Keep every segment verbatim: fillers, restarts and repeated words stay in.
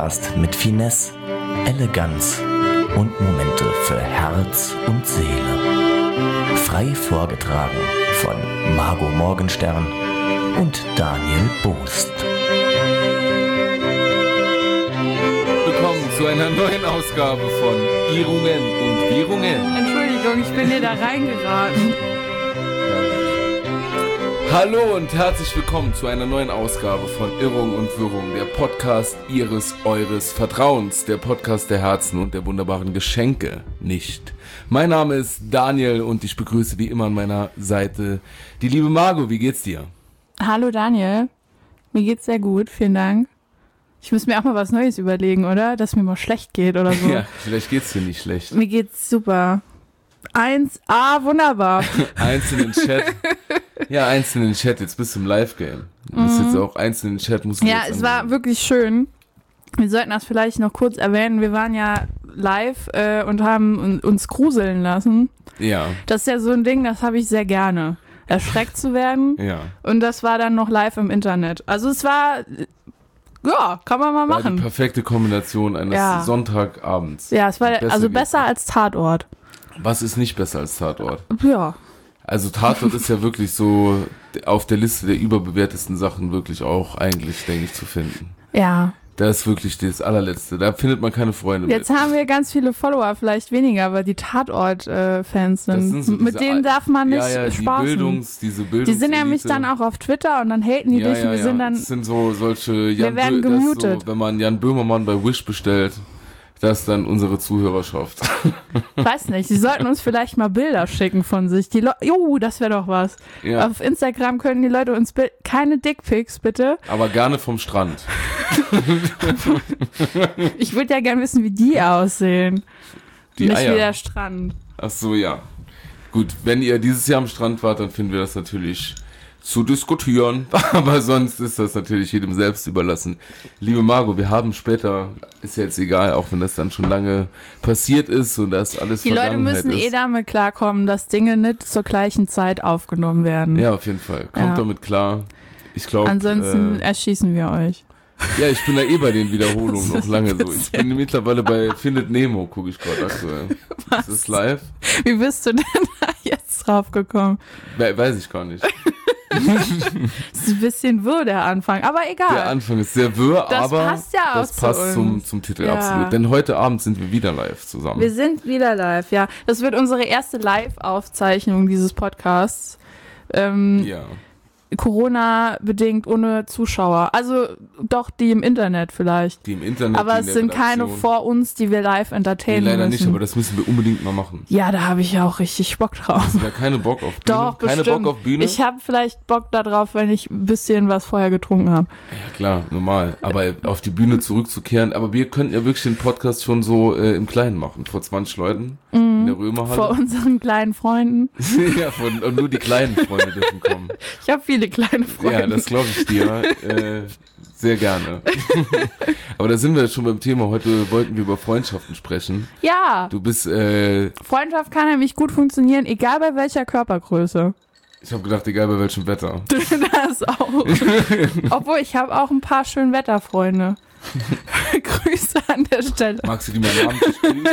Podcast mit Finesse, Eleganz und Momente für Herz und Seele. Frei vorgetragen von Margot Morgenstern und Daniel Boost. Willkommen zu einer neuen Ausgabe von Irrungen und Wirrungen. Entschuldigung, ich bin hier da reingeraten. Hallo und herzlich willkommen zu einer neuen Ausgabe von Irrung und Wirrung, der Podcast Ihres, Eures Vertrauens, der Podcast der Herzen und der wunderbaren Geschenke nicht. Mein Name ist Daniel und ich begrüße wie immer an meiner Seite die liebe Margot. Wie geht's dir? Hallo Daniel, mir geht's sehr gut, vielen Dank. Ich muss mir auch mal was Neues überlegen, oder? Dass mir mal schlecht geht oder so. Ja, vielleicht geht's dir nicht schlecht. Mir geht's super. eins A, wunderbar. Eins in den Chat. Ja, eins in den Chat. Jetzt bist du im Live-Game. Du bist mhm. jetzt auch eins in den Chat. Musst du ja, es war wirklich schön. Wir sollten das vielleicht noch kurz erwähnen. Wir waren ja live äh, und haben uns gruseln lassen. Ja. Das ist ja so ein Ding, das habe ich sehr gerne. Erschreckt zu werden. Ja. Und das war dann noch live im Internet. Also es war... Ja, kann man mal machen. War die perfekte Kombination eines ja. Sonntagabends. Ja, es war besser also besser als Tatort. Was ist nicht besser als Tatort? Ja. Also Tatort ist ja wirklich so auf der Liste der überbewertesten Sachen wirklich auch eigentlich, denke ich, zu finden. Ja. Das ist wirklich das allerletzte. Da findet man keine Freunde Jetzt mit. Haben wir ganz viele Follower, vielleicht weniger, aber die Tatort-Fans sind. sind so mit denen darf man nicht ja, ja, die spaßen. Bildungs, diese Bildungs die sind nämlich dann auch auf Twitter und dann haten die ja, dich ja, und wir ja. sind dann... Das sind so solche... Jan wir werden Bö- gemutet. So, wenn man Jan Böhmermann bei Wish bestellt, das ist dann unsere Zuhörerschaft. Weiß nicht, sie sollten uns vielleicht mal Bilder schicken von sich. Die Le- Jo, das wäre doch was. Ja. Auf Instagram können die Leute uns... Bi- keine Dickpics, bitte. Aber gerne vom Strand. Ich würde ja gerne wissen, wie die aussehen. Die Nicht Eier. wie der Strand. Ach so, ja. Gut, wenn ihr dieses Jahr am Strand wart, dann finden wir das natürlich zu diskutieren. Aber sonst ist das natürlich jedem selbst überlassen. Liebe Margot, wir haben später, ist ja jetzt egal, auch wenn das dann schon lange passiert ist und das alles Die Leute müssen ist. eh damit klarkommen, dass Dinge nicht zur gleichen Zeit aufgenommen werden. Ja, auf jeden Fall. Kommt ja. damit klar. Ich glaube. Ansonsten äh, erschießen wir euch. Ja, ich bin da eh bei den Wiederholungen noch lange so. Ich bin mittlerweile bei Findet Nemo, gucke ich gerade aktuell. Was? Ist das live? Wie bist du denn da jetzt drauf gekommen? We- weiß ich gar nicht. Das ist ein bisschen wirr, der Anfang, aber egal. Der Anfang ist sehr wirr, das aber passt ja das auch passt zu zum, uns. zum Titel, ja. absolut. Denn heute Abend sind wir wieder live zusammen. Wir sind wieder live, ja. Das wird unsere erste Live-Aufzeichnung dieses Podcasts. Ähm, ja. Corona-bedingt ohne Zuschauer. Also doch die im Internet vielleicht. Die im Internet. Aber es sind keine vor uns, die wir live entertainen nee, leider müssen. nicht, aber das müssen wir unbedingt mal machen. Ja, da habe ich ja auch richtig Bock drauf. Hast du da keine Bock auf Bühne? Doch, keine bestimmt. Bock auf Bühne? Ich habe vielleicht Bock darauf, wenn ich ein bisschen was vorher getrunken habe. Ja klar, normal. Aber auf die Bühne zurückzukehren. Aber wir könnten ja wirklich den Podcast schon so äh, im Kleinen machen. Vor zwanzig Leuten mm, in der Römerhalle. Vor unseren kleinen Freunden. Ja, von, und nur die kleinen Freunde dürfen kommen. Ich habe viele kleine Freunde. Ja, das glaube ich dir. äh, sehr gerne. Aber da sind wir schon beim Thema. Heute wollten wir über Freundschaften sprechen. Ja. Du bist... Äh, Freundschaft kann nämlich gut funktionieren, egal bei welcher Körpergröße. Ich habe gedacht, egal bei welchem Wetter. Das auch. Obwohl, ich habe auch ein paar Schönwetterfreunde. Grüße an der Stelle. Magst du die mal namentlich grüßen?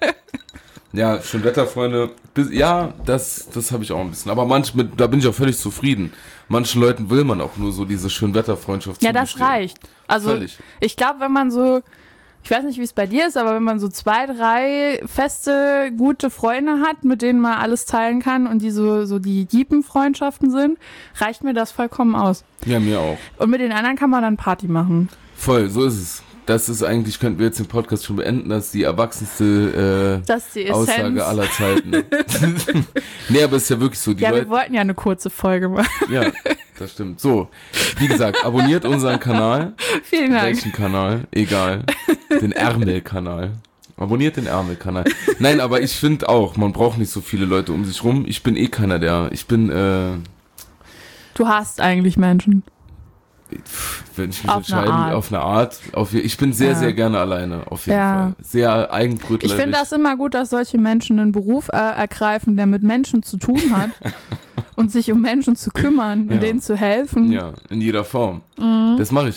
Ja, Schönwetterfreunde. Ja, das, das habe ich auch ein bisschen. Aber manch, mit, da bin ich auch völlig zufrieden. Manchen Leuten will man auch nur so diese Schönwetterfreundschaft Ja, das reicht. Also völlig. Ich glaube, wenn man so, ich weiß nicht, wie es bei dir ist, aber wenn man so zwei, drei feste, gute Freunde hat, mit denen man alles teilen kann und die so, so die tiefen Freundschaften sind, reicht mir das vollkommen aus. Ja, mir auch. Und mit den anderen kann man dann Party machen. Voll, so ist es. Das ist eigentlich, könnten wir jetzt den Podcast schon beenden, das ist die erwachsenste äh, das ist die Aussage aller Zeiten. Nee, aber es ist ja wirklich so. Die ja, Leute, wir wollten ja eine kurze Folge machen. Ja, das stimmt. So, wie gesagt, abonniert unseren Kanal. Vielen Dank. Welchen Kanal? Egal. Den Ärmel-Kanal. Abonniert den Ärmel-Kanal. Nein, aber ich finde auch, man braucht nicht so viele Leute um sich rum. Ich bin eh keiner der, ich bin, äh... Du hasst eigentlich Menschen. Wenn ich mich auf entscheiden, eine auf eine Art, auf, ich bin sehr, ja. sehr gerne alleine, auf jeden ja. Fall. Sehr eigenbrötlerisch. Ich finde das immer gut, dass solche Menschen einen Beruf äh, ergreifen, der mit Menschen zu tun hat und sich um Menschen zu kümmern und ja. denen zu helfen. Ja, in jeder Form. Mhm. Das mache ich auch.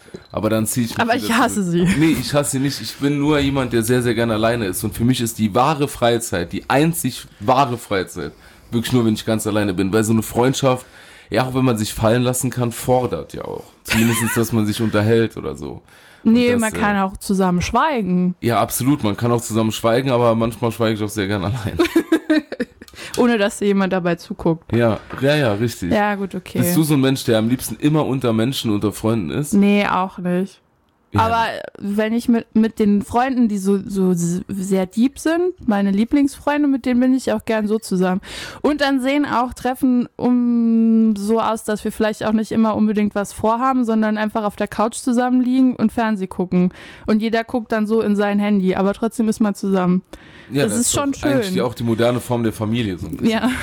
Aber dann ziehe ich mich Aber wieder ich hasse zurück. sie. Nee, ich hasse sie nicht. Ich bin nur jemand, der sehr, sehr gerne alleine ist. Und für mich ist die wahre Freizeit, die einzig wahre Freizeit, wirklich nur, wenn ich ganz alleine bin. Weil so eine Freundschaft, ja, auch wenn man sich fallen lassen kann, fordert ja auch. Zumindest, dass man sich unterhält oder so. Nee, das, man kann äh, auch zusammen schweigen. Ja, absolut. Man kann auch zusammen schweigen, aber manchmal schweige ich auch sehr gerne allein. Ohne, dass dir jemand dabei zuguckt. Ja, ja, ja, richtig. Ja, gut, okay. Bist du so ein Mensch, der am liebsten immer unter Menschen, unter Freunden ist? Nee, auch nicht. Ja. Aber wenn ich mit, mit den Freunden, die so, so sehr deep sind, meine Lieblingsfreunde, mit denen bin ich auch gern so zusammen. Und dann sehen auch Treffen um so aus, dass wir vielleicht auch nicht immer unbedingt was vorhaben, sondern einfach auf der Couch zusammenliegen und Fernsehen gucken. Und jeder guckt dann so in sein Handy, aber trotzdem ist man zusammen. Ja, das, das ist schon doch schön. Eigentlich auch die moderne Form der Familie so ein bisschen. Ja.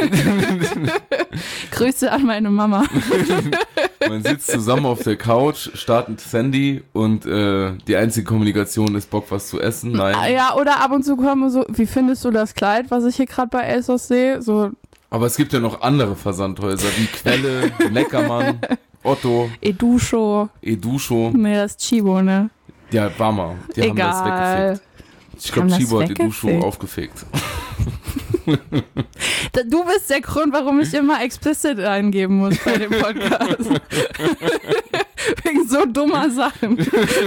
Grüße an meine Mama. Man sitzt zusammen auf der Couch, startet das Handy und äh, die einzige Kommunikation ist Bock, was zu essen. Nein. Ja, oder ab und zu kommen so, wie findest du das Kleid, was ich hier gerade bei ASOS sehe? So, Aber es gibt ja noch andere Versandhäuser wie Quelle, Neckermann, Otto, Edusho. Edusho. Nee, das ist Chibo, ne? Ja, war mal. Die haben das Egal. weggefegt. Ich glaube, Haben das Chibo hat Edusho weggefegt? aufgefegt. Da- Du bist der Grund, warum ich immer explicit eingeben muss bei dem Podcast. Wegen so dummer Sachen.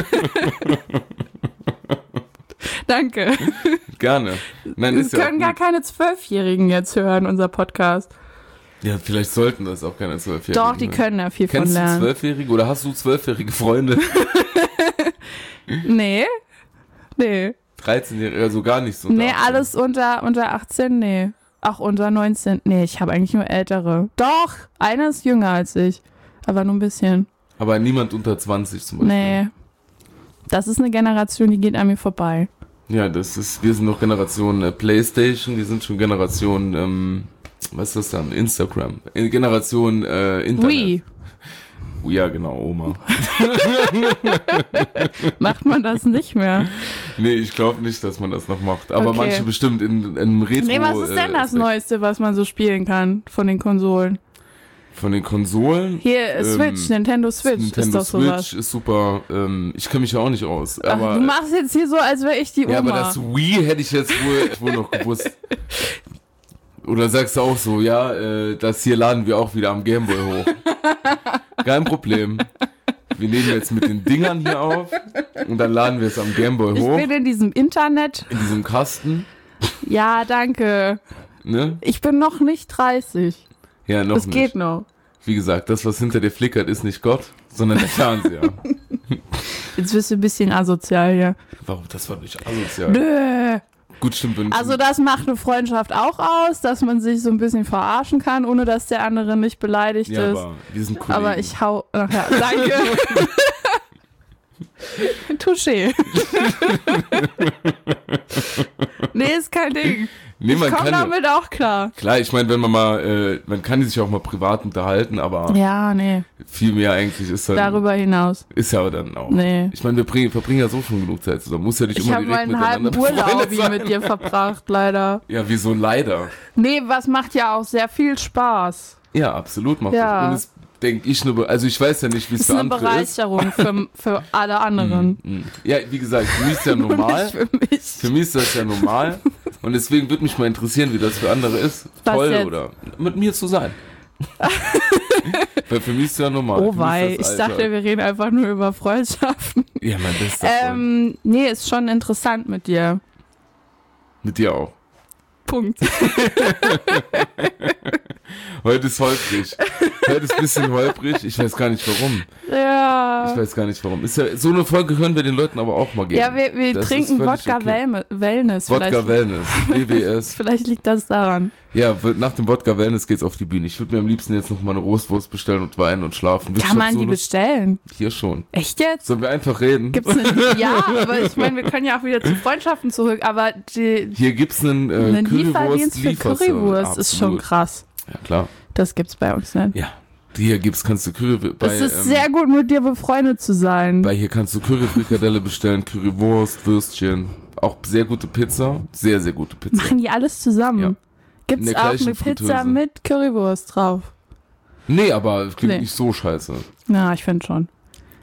Danke. Gerne. Nein, Das ist ja können auch gar gut. keine Zwölfjährigen jetzt hören, unser Podcast. Ja, vielleicht sollten das auch keine Zwölfjährigen. Doch, die ne? können da viel Kennst von du lernen. Zwölfjährige oder hast du zwölfjährige Freunde? Nee. Nee. dreizehnjährige, also gar nicht so. Nee, unter achtzehn. alles unter, unter achtzehn, nee. Auch unter neunzehn. Nee, ich habe eigentlich nur ältere. Doch, einer ist jünger als ich. Aber nur ein bisschen. Aber niemand unter zwanzig zum Beispiel. Nee. Das ist eine Generation, die geht an mir vorbei. Ja, das ist, wir sind noch Generation äh, Playstation, die sind schon Generation, ähm, was ist das dann? Instagram. Äh, Generation äh, Internet. Wii. Oh, ja, genau, Oma. Macht man das nicht mehr? Nee, ich glaube nicht, dass man das noch macht. Aber Okay. manche bestimmt in, in einem Retro. Nee, was ist denn äh, das Aspekt. Neueste, was man so spielen kann von den Konsolen? Von den Konsolen? Hier, Ähm, Switch, Nintendo Switch Nintendo ist doch sowas. Switch ist super. Ähm, ich kenne mich ja auch nicht aus. Ach, Aber, du machst jetzt hier so, als wäre ich die Oma. ja, aber das Wii hätte ich jetzt wohl, wohl noch gewusst. Oder sagst du auch so, ja, äh, das hier laden wir auch wieder am Gameboy hoch. Kein Problem. Wir nehmen jetzt mit den Dingern hier auf und dann laden wir es am Gameboy ich hoch. bin in diesem Internet. In diesem Kasten. Ja, danke. Ne? Ich bin noch nicht dreißig. Ja, noch Das nicht. geht noch. Wie gesagt, das, was hinter dir flickert, ist nicht Gott, sondern der Fernseher. Jetzt bist du ein bisschen asozial hier. Warum? Das war nicht asozial. Nö. Gut, stimmt. Wenn Also das macht eine Freundschaft auch aus, dass man sich so ein bisschen verarschen kann, ohne dass der andere nicht beleidigt ja, ist. aber wir sind Kollegen. Aber ich hau... Ach ja, danke. Touché. Nee, ist kein Ding. Nee, Ich man komme kann ja, damit auch klar. klar, ich meine, wenn man mal, äh, man kann sich auch mal privat unterhalten, aber Ja, nee. viel mehr eigentlich ist dann, Darüber hinaus. ist ja dann auch. Nee. Ich meine, wir bringen, verbringen ja so schon genug Zeit zusammen. Muss ja nicht Ich immer habe direkt meinen halben miteinander Urlaub befreundet wie sein. mit dir verbracht, leider. Ja, wieso leider? Nee, was macht ja auch sehr viel Spaß. Ja, absolut macht Ja. das. Und es denke ich nur, also ich weiß ja nicht, wie es Ist für eine andere ist. Bereicherung für, für alle anderen. Mhm. Ja, wie gesagt, für mich ist ja Nur normal. nicht für mich. Für mich ist das ja normal. Und deswegen würde mich mal interessieren, wie das für andere ist. Was Toll jetzt? oder mit mir zu sein. Weil für mich ist ja normal. Oh Für mich wei, ist ich das dachte, Alltag. wir reden einfach nur über Freundschaften. Ja, mein bester Freund. Ähm, nee, ist schon interessant mit dir. Mit dir auch. Punkt. Heute ist holprig. Heute ist ein bisschen holprig. Ich weiß gar nicht warum. Ja. Ich weiß gar nicht warum. Ist ja, so eine Folge können wir den Leuten aber auch mal geben. Ja, wir, wir Das trinken ist völlig Wodka okay. Wellme- Wellness. Wodka vielleicht, Wellness, W W S. vielleicht liegt das daran. Ja, w- nach dem Wodka Wellness geht's auf die Bühne. Ich würde mir am liebsten jetzt noch mal eine Roastwurst bestellen und weinen und schlafen. Kann man die bestellen? Hier schon. Echt jetzt? Sollen wir einfach reden? Gibt's eine, ja, aber ich meine, wir können ja auch wieder zu Freundschaften zurück, aber die, Hier gibt's einen äh, einen Lieferdienst für Currywurst-Lieferservice. Currywurst ist schon Absolut. krass. Ja, klar. Das gibt's bei uns nicht. Ja. Hier gibt's, kannst du Curry, bei, Es ist ähm, sehr gut, mit dir befreundet zu sein. bei hier kannst du Curryfrikadelle bestellen, Currywurst, Würstchen, auch sehr gute Pizza, sehr, sehr gute Pizza. Machen die alles zusammen? Ja. In Gibt's der auch gleichen eine Pizza Fritteuse. mit Currywurst drauf? Nee, aber es klingt Nee. nicht so scheiße. Ja, ich finde schon.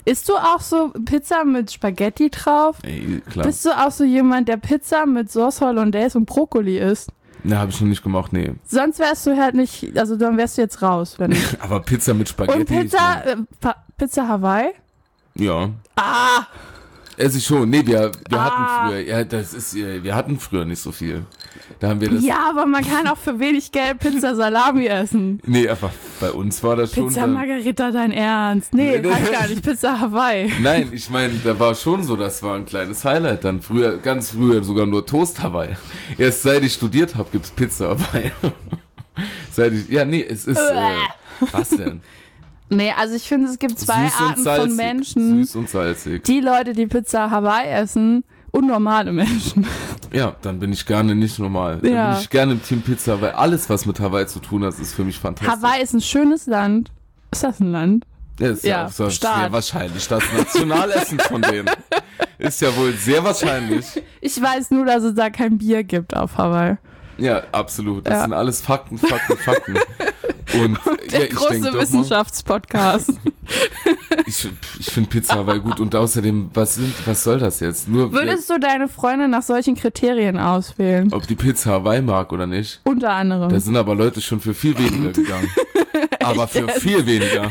Isst du auch so Pizza mit Spaghetti drauf? Ey, klar. Bist du auch so jemand, der Pizza mit Sauce Hollandaise und Brokkoli isst? Ne, habe ich noch nicht gemacht, nee. Sonst wärst du halt nicht, also dann wärst du jetzt raus. Wenn Aber Pizza mit Spaghetti. Und Pizza, äh, Pa- Pizza Hawaii? Ja. Ah! Esse ich schon. Nee, wir, wir Ah. hatten früher, ja, das ist, äh, wir hatten früher nicht so viel. Da haben wir das. Ja, aber man kann auch für wenig Geld Pizza Salami essen. Nee, einfach, bei uns war das schon. Pizza dann- Margarita, dein Ernst? Nee, Nee, weiß nee. gar nicht. Pizza Hawaii. Nein, ich meine, da war schon so, das war ein kleines Highlight dann. Früher, ganz früher sogar nur Toast Hawaii. Erst seit ich studiert habe, gibt's Pizza Hawaii. Seit ich, ja, nee, es ist, äh, was denn? Nee, also ich finde, es gibt zwei Süß und Arten salzig. von Menschen. Süß und salzig. Die Leute, die Pizza Hawaii essen und normale Menschen. Ja, dann bin ich gerne nicht normal. Dann Ja. bin ich gerne im Team Pizza, weil alles, was mit Hawaii zu tun hat, ist für mich fantastisch. Hawaii ist ein schönes Land. Ist das ein Land? Ja, ist ja, Ja, auch so Staat. sehr wahrscheinlich das Nationalessen von denen. Ist ja wohl sehr wahrscheinlich. Ich weiß nur, dass es da kein Bier gibt auf Hawaii. Ja, absolut. Das Ja. sind alles Fakten, Fakten, Fakten. Und Der ja, ich große denk doch mal, Wissenschaftspodcast. ich, ich finde Pizza Hawaii gut und außerdem, was, sind, was soll das jetzt? Nur Würdest du deine Freundin nach solchen Kriterien auswählen? ob die Pizza Hawaii mag oder nicht. Unter anderem. Da sind aber Leute schon für viel weniger gegangen. Aber für viel weniger.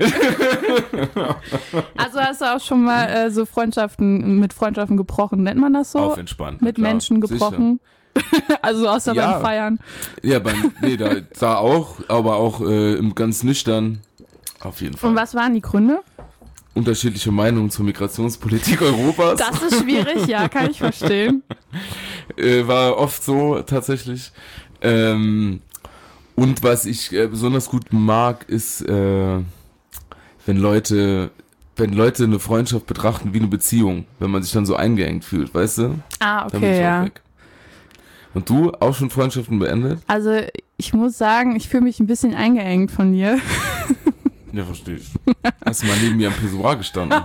Also hast du auch schon mal äh, so Freundschaften, mit Freundschaften gebrochen, nennt man das so? Auf entspannt. Mit klar, Menschen gebrochen? Also außer Ja. beim Feiern. Sicher. Ja, beim, nee, da, da auch, aber auch äh, im ganz nüchtern. Auf jeden Fall. Und was waren die Gründe? Unterschiedliche Meinungen zur Migrationspolitik Europas. Das ist schwierig, ja, kann ich verstehen. äh, war oft so tatsächlich. Ähm, und was ich äh, besonders gut mag, ist, äh, wenn Leute, wenn Leute eine Freundschaft betrachten wie eine Beziehung, wenn man sich dann so eingeengt fühlt, weißt du? Ah, Dann bin okay, ich auch ja. weg. Und du auch schon Freundschaften beendet? Also ich muss sagen, ich fühle mich ein bisschen eingeengt von dir. Ja, verstehe ich. Hast du mal neben mir am Pissoir gestanden?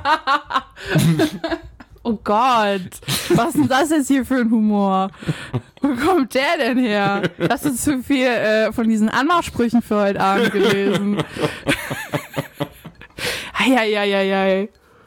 Oh Gott, was ist denn das jetzt hier für ein Humor? Wo kommt der denn her? Hast du zu viel äh, von diesen Anmachsprüchen für heute Abend gelesen? Eieieiei.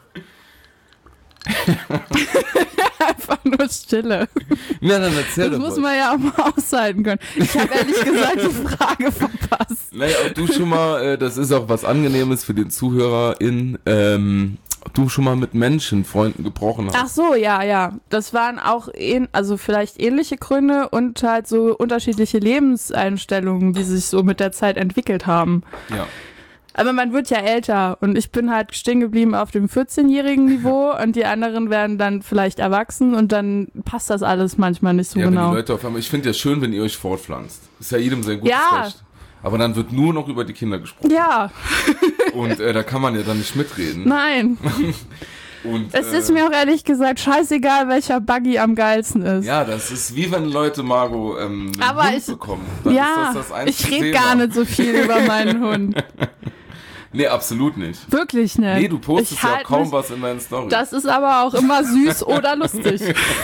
Einfach nur Stille. Na, dann erzähl Das doch muss mal. man ja auch mal aushalten können. Ich habe ehrlich gesagt die Frage verpasst. Naja, ob du schon mal, äh, das ist auch was Angenehmes für den ZuhörerIn, ähm, ob du schon mal mit Menschen, Freunden gebrochen hast. Ach so, ja, ja. Das waren auch, ähn, also vielleicht ähnliche Gründe und halt so unterschiedliche Lebenseinstellungen, die sich so mit der Zeit entwickelt haben. Ja. Aber man wird ja älter und ich bin halt stehen geblieben auf dem vierzehnjährigen Niveau und die anderen werden dann vielleicht erwachsen und dann passt das alles manchmal nicht so Ja, wenn genau. die Leute auf einmal, ich finde ja schön, wenn ihr euch fortpflanzt. Ist ja jedem sein gutes Ja. Recht. Aber dann wird nur noch über die Kinder gesprochen. Ja, Und äh, da kann man ja dann nicht mitreden. nein. Und, Es äh, ist mir auch ehrlich gesagt scheißegal, welcher Buggy am geilsten ist. Ja, das ist wie wenn Leute Margot ähm, einen Aber Hund ich- bekommen. Dann Ja, ist das das ich einzige rede Thema. gar nicht so viel über meinen Hund. Nee, absolut nicht. Wirklich nicht. Nee, du postest Ich ja halt auch kaum mich- was in deinen Storys. Das ist aber auch immer süß oder lustig.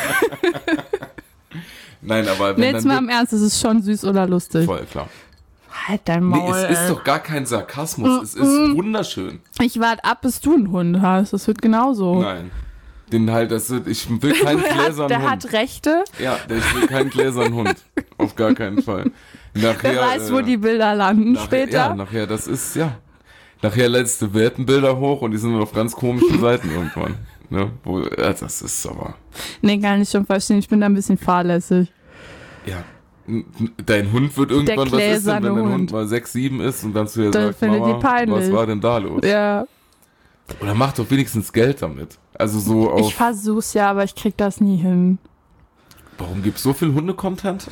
Nein, aber wenn Nee, jetzt dann mal im Ernst, es ist schon süß oder lustig. voll klar. Halt dein Nee, Maul. es ist ey. doch gar kein Sarkasmus. Mm, Es ist wunderschön. Ich warte ab, bis du einen Hund hast. Das wird genauso. Nein. Den halt, das wird, ich will keinen Der, hat, gläsernen der Hund. hat Rechte. Ja, der- ich will keinen gläsernen Hund. Auf gar keinen Fall. Nachher, Wer weiß, wo äh, die Bilder landen nachher, später. Ja, nachher, das ist, ja. Nachher lädst du Wertenbilder hoch und die sind auf ganz komischen Seiten irgendwann. Ne? Wo, ja, das ist aber, Nee, kann ich schon verstehen. Ich bin da ein bisschen fahrlässig. ja. N- n- Dein Hund wird irgendwann, was ist denn, wenn gläserne dein Hund. Hund. mal sechs, sieben ist und dann zu dir Das sagt, findet Mama, die peinlich. was war denn da los? Ja, Oder mach doch wenigstens Geld damit. Also so auf, ich versuch's ja, aber ich krieg das nie hin. warum gibt's so viel Hunde-Content?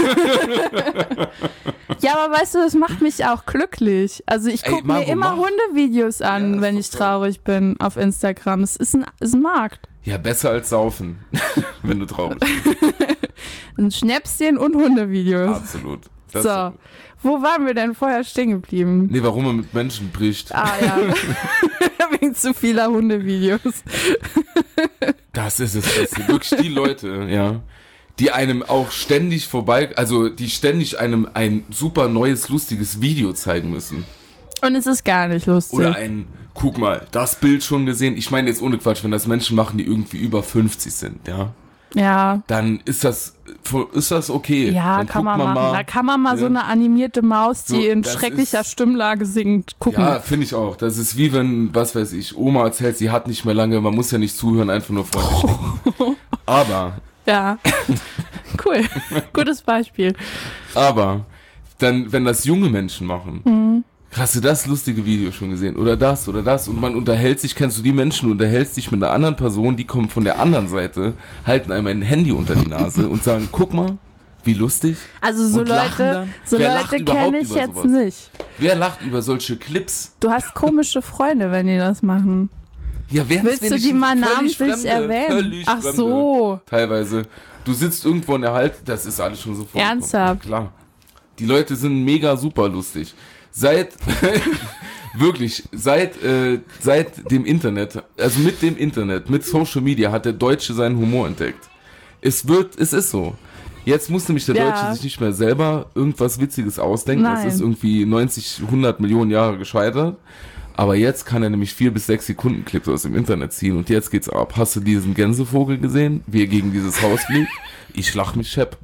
Ja, aber weißt du, das macht mich auch glücklich. Also ich Ey, gucke mir Margot, immer mach. Hundevideos Ja, an, ist wenn doch ich toll. traurig bin auf Instagram. Es ist ein, ist ein Markt. Ja, besser als saufen, wenn du traurig bist. Ein Schnäpschen und Hundevideos. Absolut. Das So, ist- wo waren wir denn vorher stehen geblieben? Nee, warum man mit Menschen bricht. Ah ja, wegen zu vieler Hundevideos. Das ist es. Das sind wirklich die Leute, ja, die einem auch ständig vorbei, also die ständig einem ein super neues, lustiges Video zeigen müssen. Und es ist gar nicht lustig. Oder ein, guck mal, das Bild schon gesehen. Ich meine jetzt ohne Quatsch, wenn das Menschen machen, die irgendwie über fünfzig sind, ja. Ja. Dann ist das, ist das okay. Ja, dann kann man, man machen. Mal, da kann man mal ja. so eine animierte Maus, die So, in das schrecklicher ist- Stimmlage singt, gucken. Ja, finde ich auch. Das ist wie wenn, was weiß ich, Oma erzählt, sie hat nicht mehr lange, man muss ja nicht zuhören, einfach nur freundlich nicken. Aber, Ja. Cool. Gutes Beispiel. aber, dann, wenn das junge Menschen machen, Mhm. hast du das lustige Video schon gesehen? Oder das, oder das? Und man unterhält sich, kennst du die Menschen, du unterhältst dich mit einer anderen Person, die kommen von der anderen Seite, halten einem ein Handy unter die Nase und sagen, guck mal, wie lustig. Also so Und lachen Leute, dann? so Wer lacht Leute überhaupt kenne ich über jetzt sowas? nicht. Wer lacht über solche Clips? Du hast komische Freunde, wenn die das machen. Ja, wer Willst du die mal namentlich erwähnen? Völlig Ach Fremde, so. Teilweise. Du sitzt irgendwo in der Halt, das ist alles schon so vorgekommen. Ernsthaft? Klar. Die Leute sind mega super lustig. Seit, wirklich, seit, äh, seit dem Internet, also mit dem Internet, mit Social Media hat der Deutsche seinen Humor entdeckt. Es wird, es ist so. Jetzt muss nämlich der Ja. Deutsche sich nicht mehr selber irgendwas Witziges ausdenken. Das Nein. ist irgendwie neunzig, hundert Millionen Jahre gescheitert. Aber jetzt kann er nämlich vier bis sechs Sekunden Clips aus dem Internet ziehen und jetzt geht's ab. Hast du diesen Gänsevogel gesehen, wie er gegen dieses Haus fliegt? Ich lach mich schepp.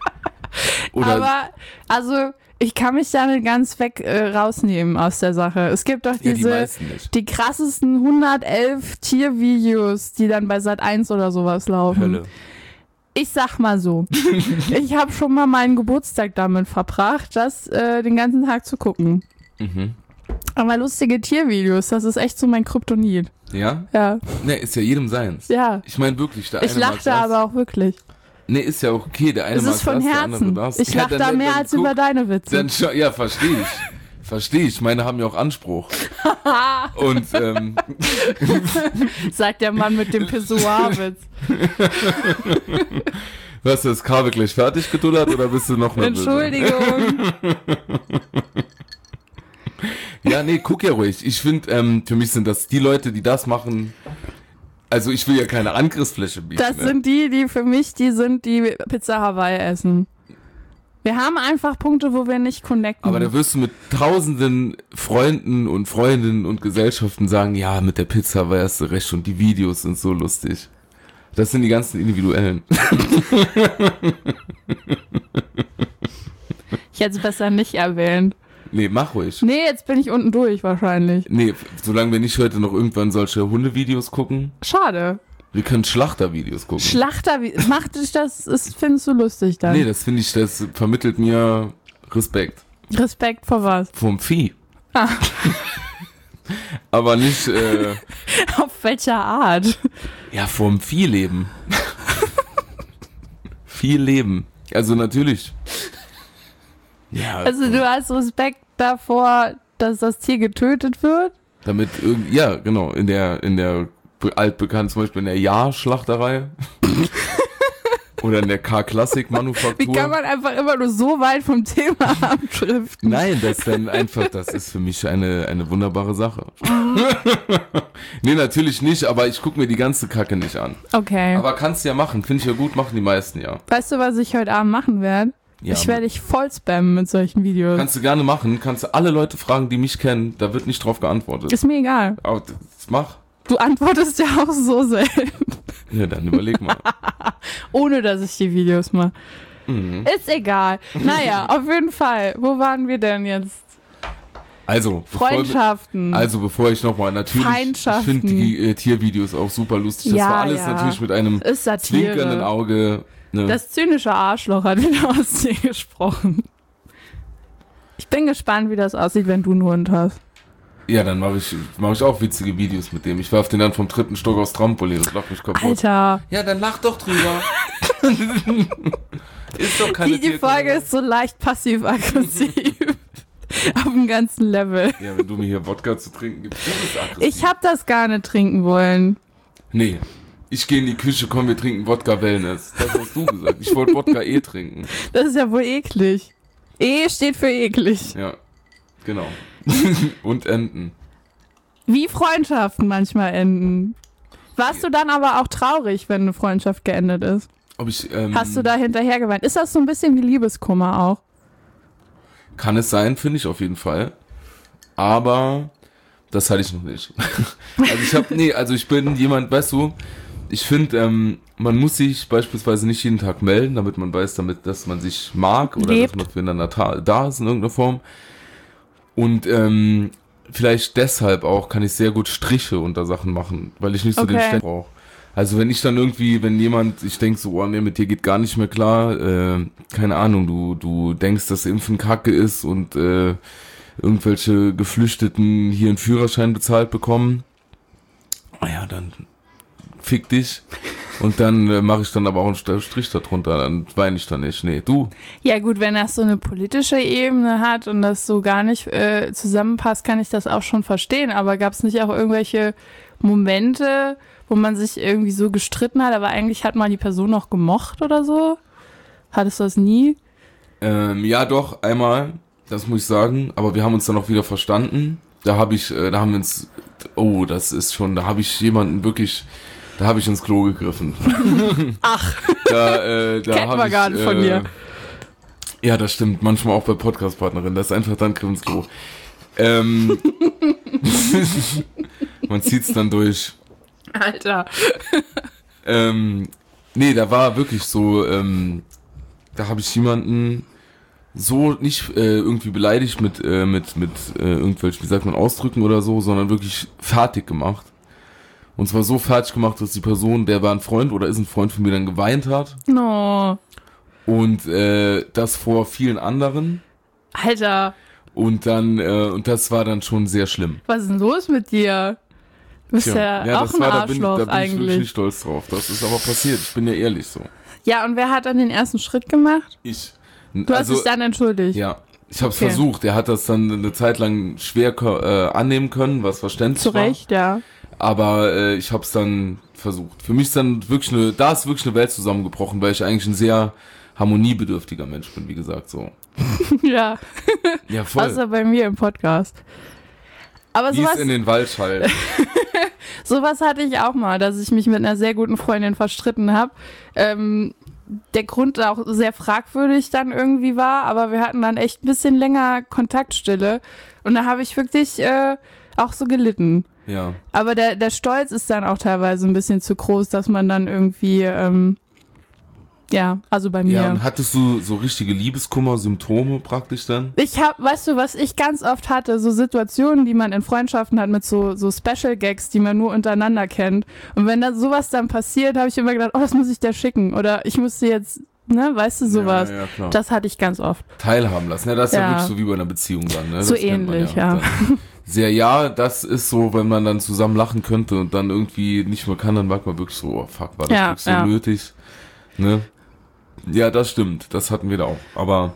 Oder Aber, also, ich kann mich da nicht ganz weg äh, rausnehmen aus der Sache. Es gibt doch ja, die diese, meisten nicht. die krassesten hundertelf Tiervideos, die dann bei Sat eins oder sowas laufen. Hölle. Ich sag mal so, ich habe schon mal meinen Geburtstag damit verbracht, das äh, den ganzen Tag zu gucken. Mhm. Aber lustige Tiervideos, das ist echt so mein Kryptonit. Ja? Ja, Ne, ist ja jedem seins. ja. Ich meine wirklich, der Ich eine mag lachte das. aber auch wirklich. Ne, ist ja auch okay, der eine Es mag ist von das, der andere Herzen. das. Ich Ja, lache dann- da dann- mehr dann als guck, über deine Witze. Dann scha- ja, verstehe ich. Verstehe ich. Meine haben ja auch Anspruch. Und, ähm, Sagt der Mann mit dem Pissoir-Witz. hast du das Kabel gleich fertig gedullert oder bist du noch mehr böse? Entschuldigung. Ja, nee, guck ja ruhig. Ich finde, ähm, für mich sind das die Leute, die das machen. Also ich will ja keine Angriffsfläche bieten. Das ne? sind die, die für mich, die sind, die Pizza Hawaii essen. Wir haben einfach Punkte, wo wir nicht connecten. Aber da wirst du mit tausenden Freunden und Freundinnen und Gesellschaften sagen, ja, mit der Pizza wärst du recht und die Videos sind so lustig. Das sind die ganzen Individuellen. Ich hätte es besser nicht erwähnt. Nee, mach ruhig. Nee, jetzt bin ich unten durch wahrscheinlich. Nee, solange wir nicht heute noch irgendwann solche Hundevideos gucken, Schade. wir können Schlachtervideos gucken. Schlachter, wie- macht dich das, ist, findest du lustig dann? Nee, das finde ich, das vermittelt mir Respekt. Respekt vor was? Vom Vieh. Ah. Aber nicht, äh, Auf welcher Art? ja, vom Viehleben. Viel Leben. Also natürlich. Ja, Also du hast Respekt davor, dass das Tier getötet wird? damit irgendwie, ja, genau, in der, in der be- altbekannt, zum Beispiel in der Ja-Schlachterei. Oder in der K-Klassik-Manufaktur. Wie kann man einfach immer nur so weit vom Thema abdriften? Nein, das dann einfach, das ist für mich eine, eine wunderbare Sache. Nee, natürlich nicht, aber ich gucke mir die ganze Kacke nicht an. Okay. Aber kannst du ja machen, finde ich ja gut, machen die meisten ja. Weißt du, was ich heute Abend machen werde? Ja, ich werde dich voll spammen mit solchen Videos. Kannst du gerne machen, kannst du alle Leute fragen, die mich kennen, da wird nicht drauf geantwortet. Ist mir egal. Aber das mach. Du antwortest ja auch so selten, Ja, dann überleg mal. ohne dass ich die Videos mache. Mhm. Ist egal. Naja, auf jeden Fall. Wo waren wir denn jetzt? Also, bevor, Freundschaften. also bevor ich nochmal, natürlich, ich Feindschaften. finde die äh, Tiervideos auch super lustig. Das Ja, war alles ja. natürlich mit einem ist zwinkernden Satire. Auge. Ne? Das zynische Arschloch hat wieder aus dir gesprochen. Ich bin gespannt, wie das aussieht, wenn du einen Hund hast. Ja, dann mache ich, mach ich auch witzige Videos mit dem. Ich werf den dann vom dritten Stock aus Trampolin und lach mich kaputt. Alter, Ja, dann lach doch drüber. Ist doch keine die, die Folge Tierquälerei. ist so leicht passiv-aggressiv. Auf dem ganzen Level. Ja, wenn du mir hier Wodka zu trinken gibst, du bist aggressiv. Ich hab das gar nicht trinken wollen. Nee. Ich gehe in die Küche, komm, wir trinken Wodka Wellness. Das hast du gesagt. Ich wollte Wodka eh trinken. Das ist ja wohl eklig. E steht für eklig. Ja, genau. Und enden. Wie Freundschaften manchmal enden. Warst du dann aber auch traurig, wenn eine Freundschaft geendet ist? Ob ich, ähm, Hast du da hinterher geweint? Ist das so ein bisschen wie Liebeskummer auch? Kann es sein, finde ich auf jeden Fall. aber das hatte ich noch nicht. Also ich habe, nee, also ich bin jemand, weißt du, ich finde, ähm, man muss sich beispielsweise nicht jeden Tag melden, damit man weiß, damit, dass man sich mag oder Lebt. dass man füreinander ta- da ist in irgendeiner Form. Und ähm, vielleicht deshalb auch kann ich sehr gut Striche unter Sachen machen, weil ich nicht so den Okay. Stempel brauche. Also wenn ich dann irgendwie, wenn jemand, ich denke so, oh nee, mit dir geht gar nicht mehr klar, äh, keine Ahnung, du du denkst, dass Impfen Kacke ist und äh, irgendwelche Geflüchteten hier einen Führerschein bezahlt bekommen, naja, dann fick dich. Und dann äh, mache ich dann aber auch einen Strich darunter, dann weine ich dann nicht. Nee, du. Ja gut, wenn das so eine politische Ebene hat und das so gar nicht äh, zusammenpasst, kann ich das auch schon verstehen. Aber gab es nicht auch irgendwelche Momente, wo man sich irgendwie so gestritten hat, aber eigentlich hat man die Person noch gemocht oder so? Hattest du das nie? Ähm, ja, doch, einmal, das muss ich sagen, aber wir haben uns dann auch wieder verstanden. Da habe ich, äh, da haben wir uns, oh, das ist schon, da habe ich jemanden wirklich, da habe ich ins Klo gegriffen. Ach, Da, äh, da kennt hab man ich, gar nicht von äh, dir. Ja, das stimmt, manchmal auch bei Podcast-Partnerinnen, das ist einfach dann Griff ins Klo. Ähm, man zieht's dann durch. Alter. Ähm, nee, da war wirklich so, ähm, da habe ich jemanden so nicht äh, irgendwie beleidigt mit äh, mit mit äh, irgendwelchen, wie sagt man, Ausdrücken oder so, sondern wirklich fertig gemacht. Und zwar so fertig gemacht, dass die Person, der war ein Freund oder ist ein Freund von mir, dann geweint hat. No. Und äh, das vor vielen anderen. Alter, Und dann, äh, und das war dann schon sehr schlimm. was ist denn los mit dir? Du bist ja, ja, auch das ein war, da bin, Arschloch da bin ich wirklich eigentlich. nicht stolz drauf. Das ist aber passiert, ich bin ja ehrlich so. Ja, und wer hat dann den ersten Schritt gemacht? Ich. Du hast dich dann entschuldigt. Ja, ich habe es Okay. versucht. Er hat das dann eine Zeit lang schwer äh, annehmen können, was verständlich Zu Recht, ja. war. Aber äh, ich habe es dann versucht. Für mich ist dann wirklich eine, da ist wirklich eine Welt zusammengebrochen, weil ich eigentlich ein sehr harmoniebedürftiger Mensch bin, wie gesagt, so. Ja, Ja, voll. außer bei mir im Podcast. Aber Wie es sowas, in den Wald schallt. sowas hatte ich auch mal, dass ich mich mit einer sehr guten Freundin verstritten habe. Ähm, der Grund auch sehr fragwürdig dann irgendwie war, aber wir hatten dann echt ein bisschen länger Kontaktstille. Und da habe ich wirklich äh, auch so gelitten. Ja. Aber der, der Stolz ist dann auch teilweise ein bisschen zu groß, dass man dann irgendwie, ähm, ja, also bei mir. Ja, und hattest du so richtige Liebeskummer-Symptome praktisch dann? Ich hab, weißt du, was ich ganz oft hatte, so Situationen, die man in Freundschaften hat mit so, so Special Gags, die man nur untereinander kennt. Und wenn da sowas dann passiert, habe ich immer gedacht, oh, das muss ich dir schicken. Oder ich musste jetzt, ne, weißt du, sowas. Ja, ja, klar. Das hatte ich ganz oft. Teilhaben lassen. Ja, das ist ja, Ja. wirklich so wie bei einer Beziehung dann. Ne? So Das kennt man ähnlich, ja. Dann sehr, ja, das ist so, wenn man dann zusammen lachen könnte und dann irgendwie nicht mehr kann, dann merkt man wirklich so, oh fuck, war das Ja, wirklich so ja. nötig? Ne? Ja, das stimmt, das hatten wir da auch. Aber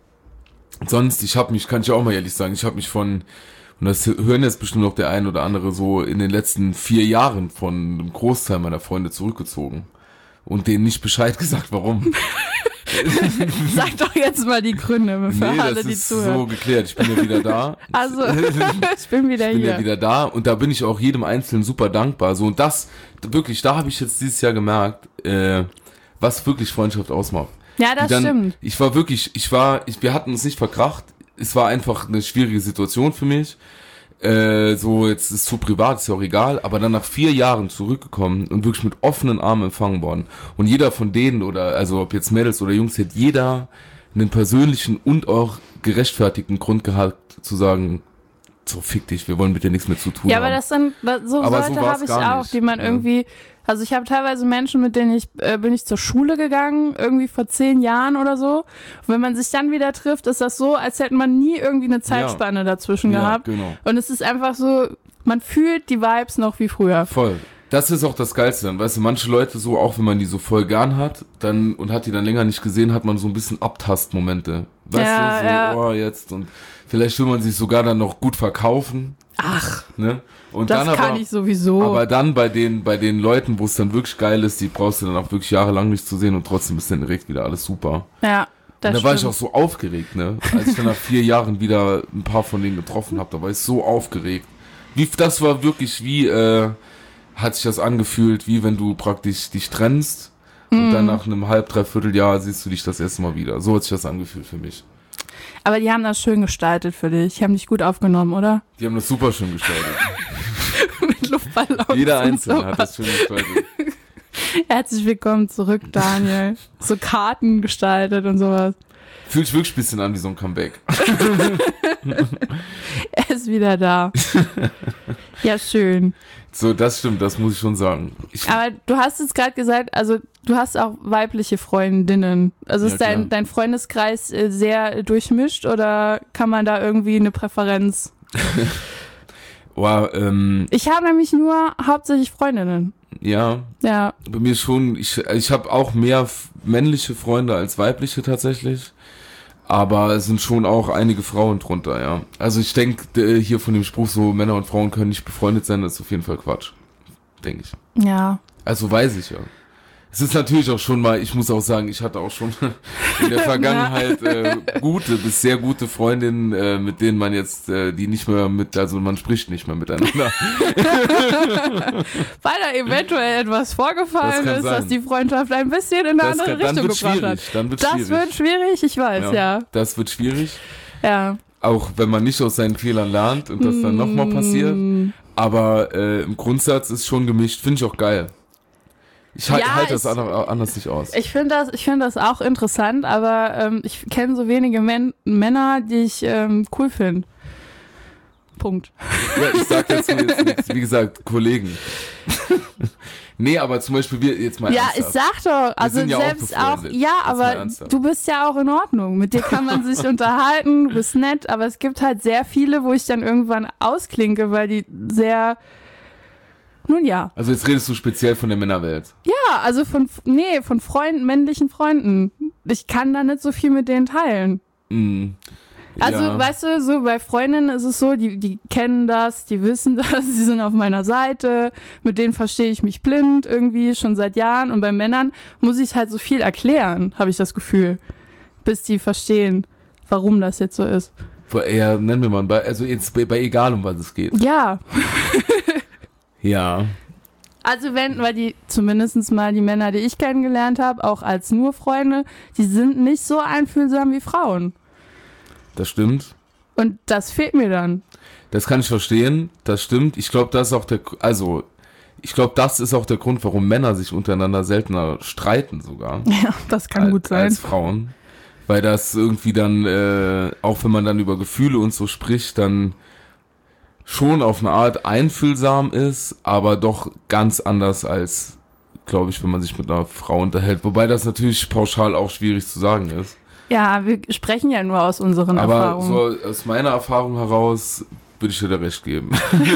sonst, ich habe mich, kann ich auch mal ehrlich sagen, ich habe mich von, und das hören jetzt bestimmt noch der ein oder andere, so in den letzten vier Jahren von einem Großteil meiner Freunde zurückgezogen. Und denen nicht Bescheid gesagt, warum. Sag doch jetzt mal die Gründe für Nee, alle, das die ist zuhören. so geklärt. Ich bin ja wieder da. Also, ich bin wieder Ich bin hier. ja wieder da und da bin ich auch jedem Einzelnen super dankbar. So, und das, wirklich, da habe ich jetzt dieses Jahr gemerkt, äh, was wirklich Freundschaft ausmacht. Ja, das Die dann, stimmt. Ich war wirklich, ich war, ich, wir hatten uns nicht verkracht. Es war einfach eine schwierige Situation für mich. Äh, so, jetzt ist es zu privat, ist ja auch egal, aber dann nach vier Jahren zurückgekommen und wirklich mit offenen Armen empfangen worden. Und jeder von denen, oder, also ob jetzt Mädels oder Jungs, hat jeder einen persönlichen und auch gerechtfertigten Grund gehabt, zu sagen, so fick dich, wir wollen mit dir nichts mehr zu tun Ja, haben. aber das sind, so Aber so Leute war's habe ich gar auch, nicht, die man ja. irgendwie, also ich habe teilweise Menschen, mit denen ich, äh, bin ich zur Schule gegangen, irgendwie vor zehn Jahren oder so. Und wenn man sich dann wieder trifft, ist das so, als hätte man nie irgendwie eine Zeitspanne dazwischen Ja, gehabt. genau. Und es ist einfach so, man fühlt die Vibes noch wie früher. Voll. Das ist auch das Geilste dann, weißt du, manche Leute so, auch wenn man die so voll gern hat, dann, und hat die dann länger nicht gesehen, hat man so ein bisschen Abtastmomente. Weißt Ja, du, so, ja. oh, jetzt, und vielleicht will man sich sogar dann noch gut verkaufen. Ach, Ne? Und das dann kann aber, ich sowieso. aber dann bei den, bei den Leuten, wo es dann wirklich geil ist, die brauchst du dann auch wirklich jahrelang nicht zu sehen und trotzdem ist dann direkt wieder alles super. ja, das Und da war ich stimmt. auch so aufgeregt, ne? Als ich dann nach vier Jahren wieder ein paar von denen getroffen habe, da war ich so aufgeregt. Wie, das war wirklich wie, äh, hat sich das angefühlt, wie wenn du praktisch dich trennst und dann nach einem halb, dreiviertel Jahr siehst du dich das erste Mal wieder. So hat sich das angefühlt für mich. Aber die haben das schön gestaltet für dich. Die haben dich gut aufgenommen, oder? Die haben das super schön gestaltet. Mit Luftballons. Jeder und Einzelne sowas. hat das schön gestaltet. Herzlich willkommen zurück, Daniel. So Karten gestaltet und sowas. Fühlt sich wirklich ein bisschen an wie so ein Comeback. Er ist wieder da. Ja, schön. So, das stimmt, das muss ich schon sagen. Ich, Aber du hast jetzt gerade gesagt, also du hast auch weibliche Freundinnen. Also Ja, ist dein, klar. dein Freundeskreis äh, sehr durchmischt oder kann man da irgendwie eine Präferenz? wow, ähm, Ich habe nämlich nur hauptsächlich Freundinnen. ja, Ja, bei mir schon, ich, ich habe auch mehr f- männliche Freunde als weibliche tatsächlich. Aber es sind schon auch einige Frauen drunter, ja. Also ich denke, hier von dem Spruch so, Männer und Frauen können nicht befreundet sein, das ist auf jeden Fall Quatsch. Denke ich. ja. Also weiß ich ja. Es ist natürlich auch schon mal, ich muss auch sagen, ich hatte auch schon in der Vergangenheit äh, gute bis sehr gute Freundinnen, äh, mit denen man jetzt, äh, die nicht mehr mit, also man spricht nicht mehr miteinander. Weil da eventuell etwas Das vorgefallen kann ist, sein. dass die Freundschaft ein bisschen in eine Das andere kann, dann Richtung wird gebracht schwierig, hat. dann wird Das schwierig. wird schwierig, ich weiß, ja. Das wird schwierig, Ja. auch wenn man nicht aus seinen Fehlern lernt und das dann nochmal passiert. Mm. Aber äh, im Grundsatz ist schon gemischt, finde ich auch geil. Ich halt, Ja, halt das ich- ander- anders nicht aus. Ich finde das, ich finde das auch interessant, aber ähm, ich kenne so wenige Men- Männer, die ich ähm, cool finde. Punkt. Ja, ich sag dazu jetzt nichts, wie gesagt, Kollegen. Nee, aber zum Beispiel wir jetzt mal Ja, ernsthaft. ich sag doch, also sind ja auch selbst auch, befreundet. ja, Jetzt mal aber ernsthaft. du bist ja auch in Ordnung. Mit dir kann man sich unterhalten, du bist nett, aber es gibt halt sehr viele, wo ich dann irgendwann ausklinke, weil die sehr, nun ja. Also jetzt redest du speziell von der Männerwelt. Ja, also von, nee, von Freunden, männlichen Freunden. Ich kann da nicht so viel mit denen teilen. Mhm. Also, ja. weißt du, so bei Freundinnen ist es so, die, die kennen das, die wissen das, die sind auf meiner Seite, mit denen verstehe ich mich blind irgendwie schon seit Jahren und bei Männern muss ich halt so viel erklären, habe ich das Gefühl, bis die verstehen, warum das jetzt so ist. Ja, nennen wir mal, bei, also jetzt bei, bei egal um was es geht. Ja, Ja. also wenn, weil die zumindest mal die Männer, die ich kennengelernt habe, auch als nur Freunde, die sind nicht so einfühlsam wie Frauen. Das stimmt. Und das fehlt mir dann. Das kann ich verstehen. Das stimmt. Ich glaube, das ist auch der, also, ich glaube, das ist auch der Grund, warum Männer sich untereinander seltener streiten sogar. Ja, das kann als, gut sein. Als Frauen. Weil das irgendwie dann, äh, auch wenn man dann über Gefühle und so spricht, dann schon auf eine Art einfühlsam ist, aber doch ganz anders als, glaube ich, wenn man sich mit einer Frau unterhält. Wobei das natürlich pauschal auch schwierig zu sagen ist. Ja, wir sprechen ja nur aus unseren Aber Erfahrungen. so aus meiner Erfahrung heraus würde ich dir da recht geben.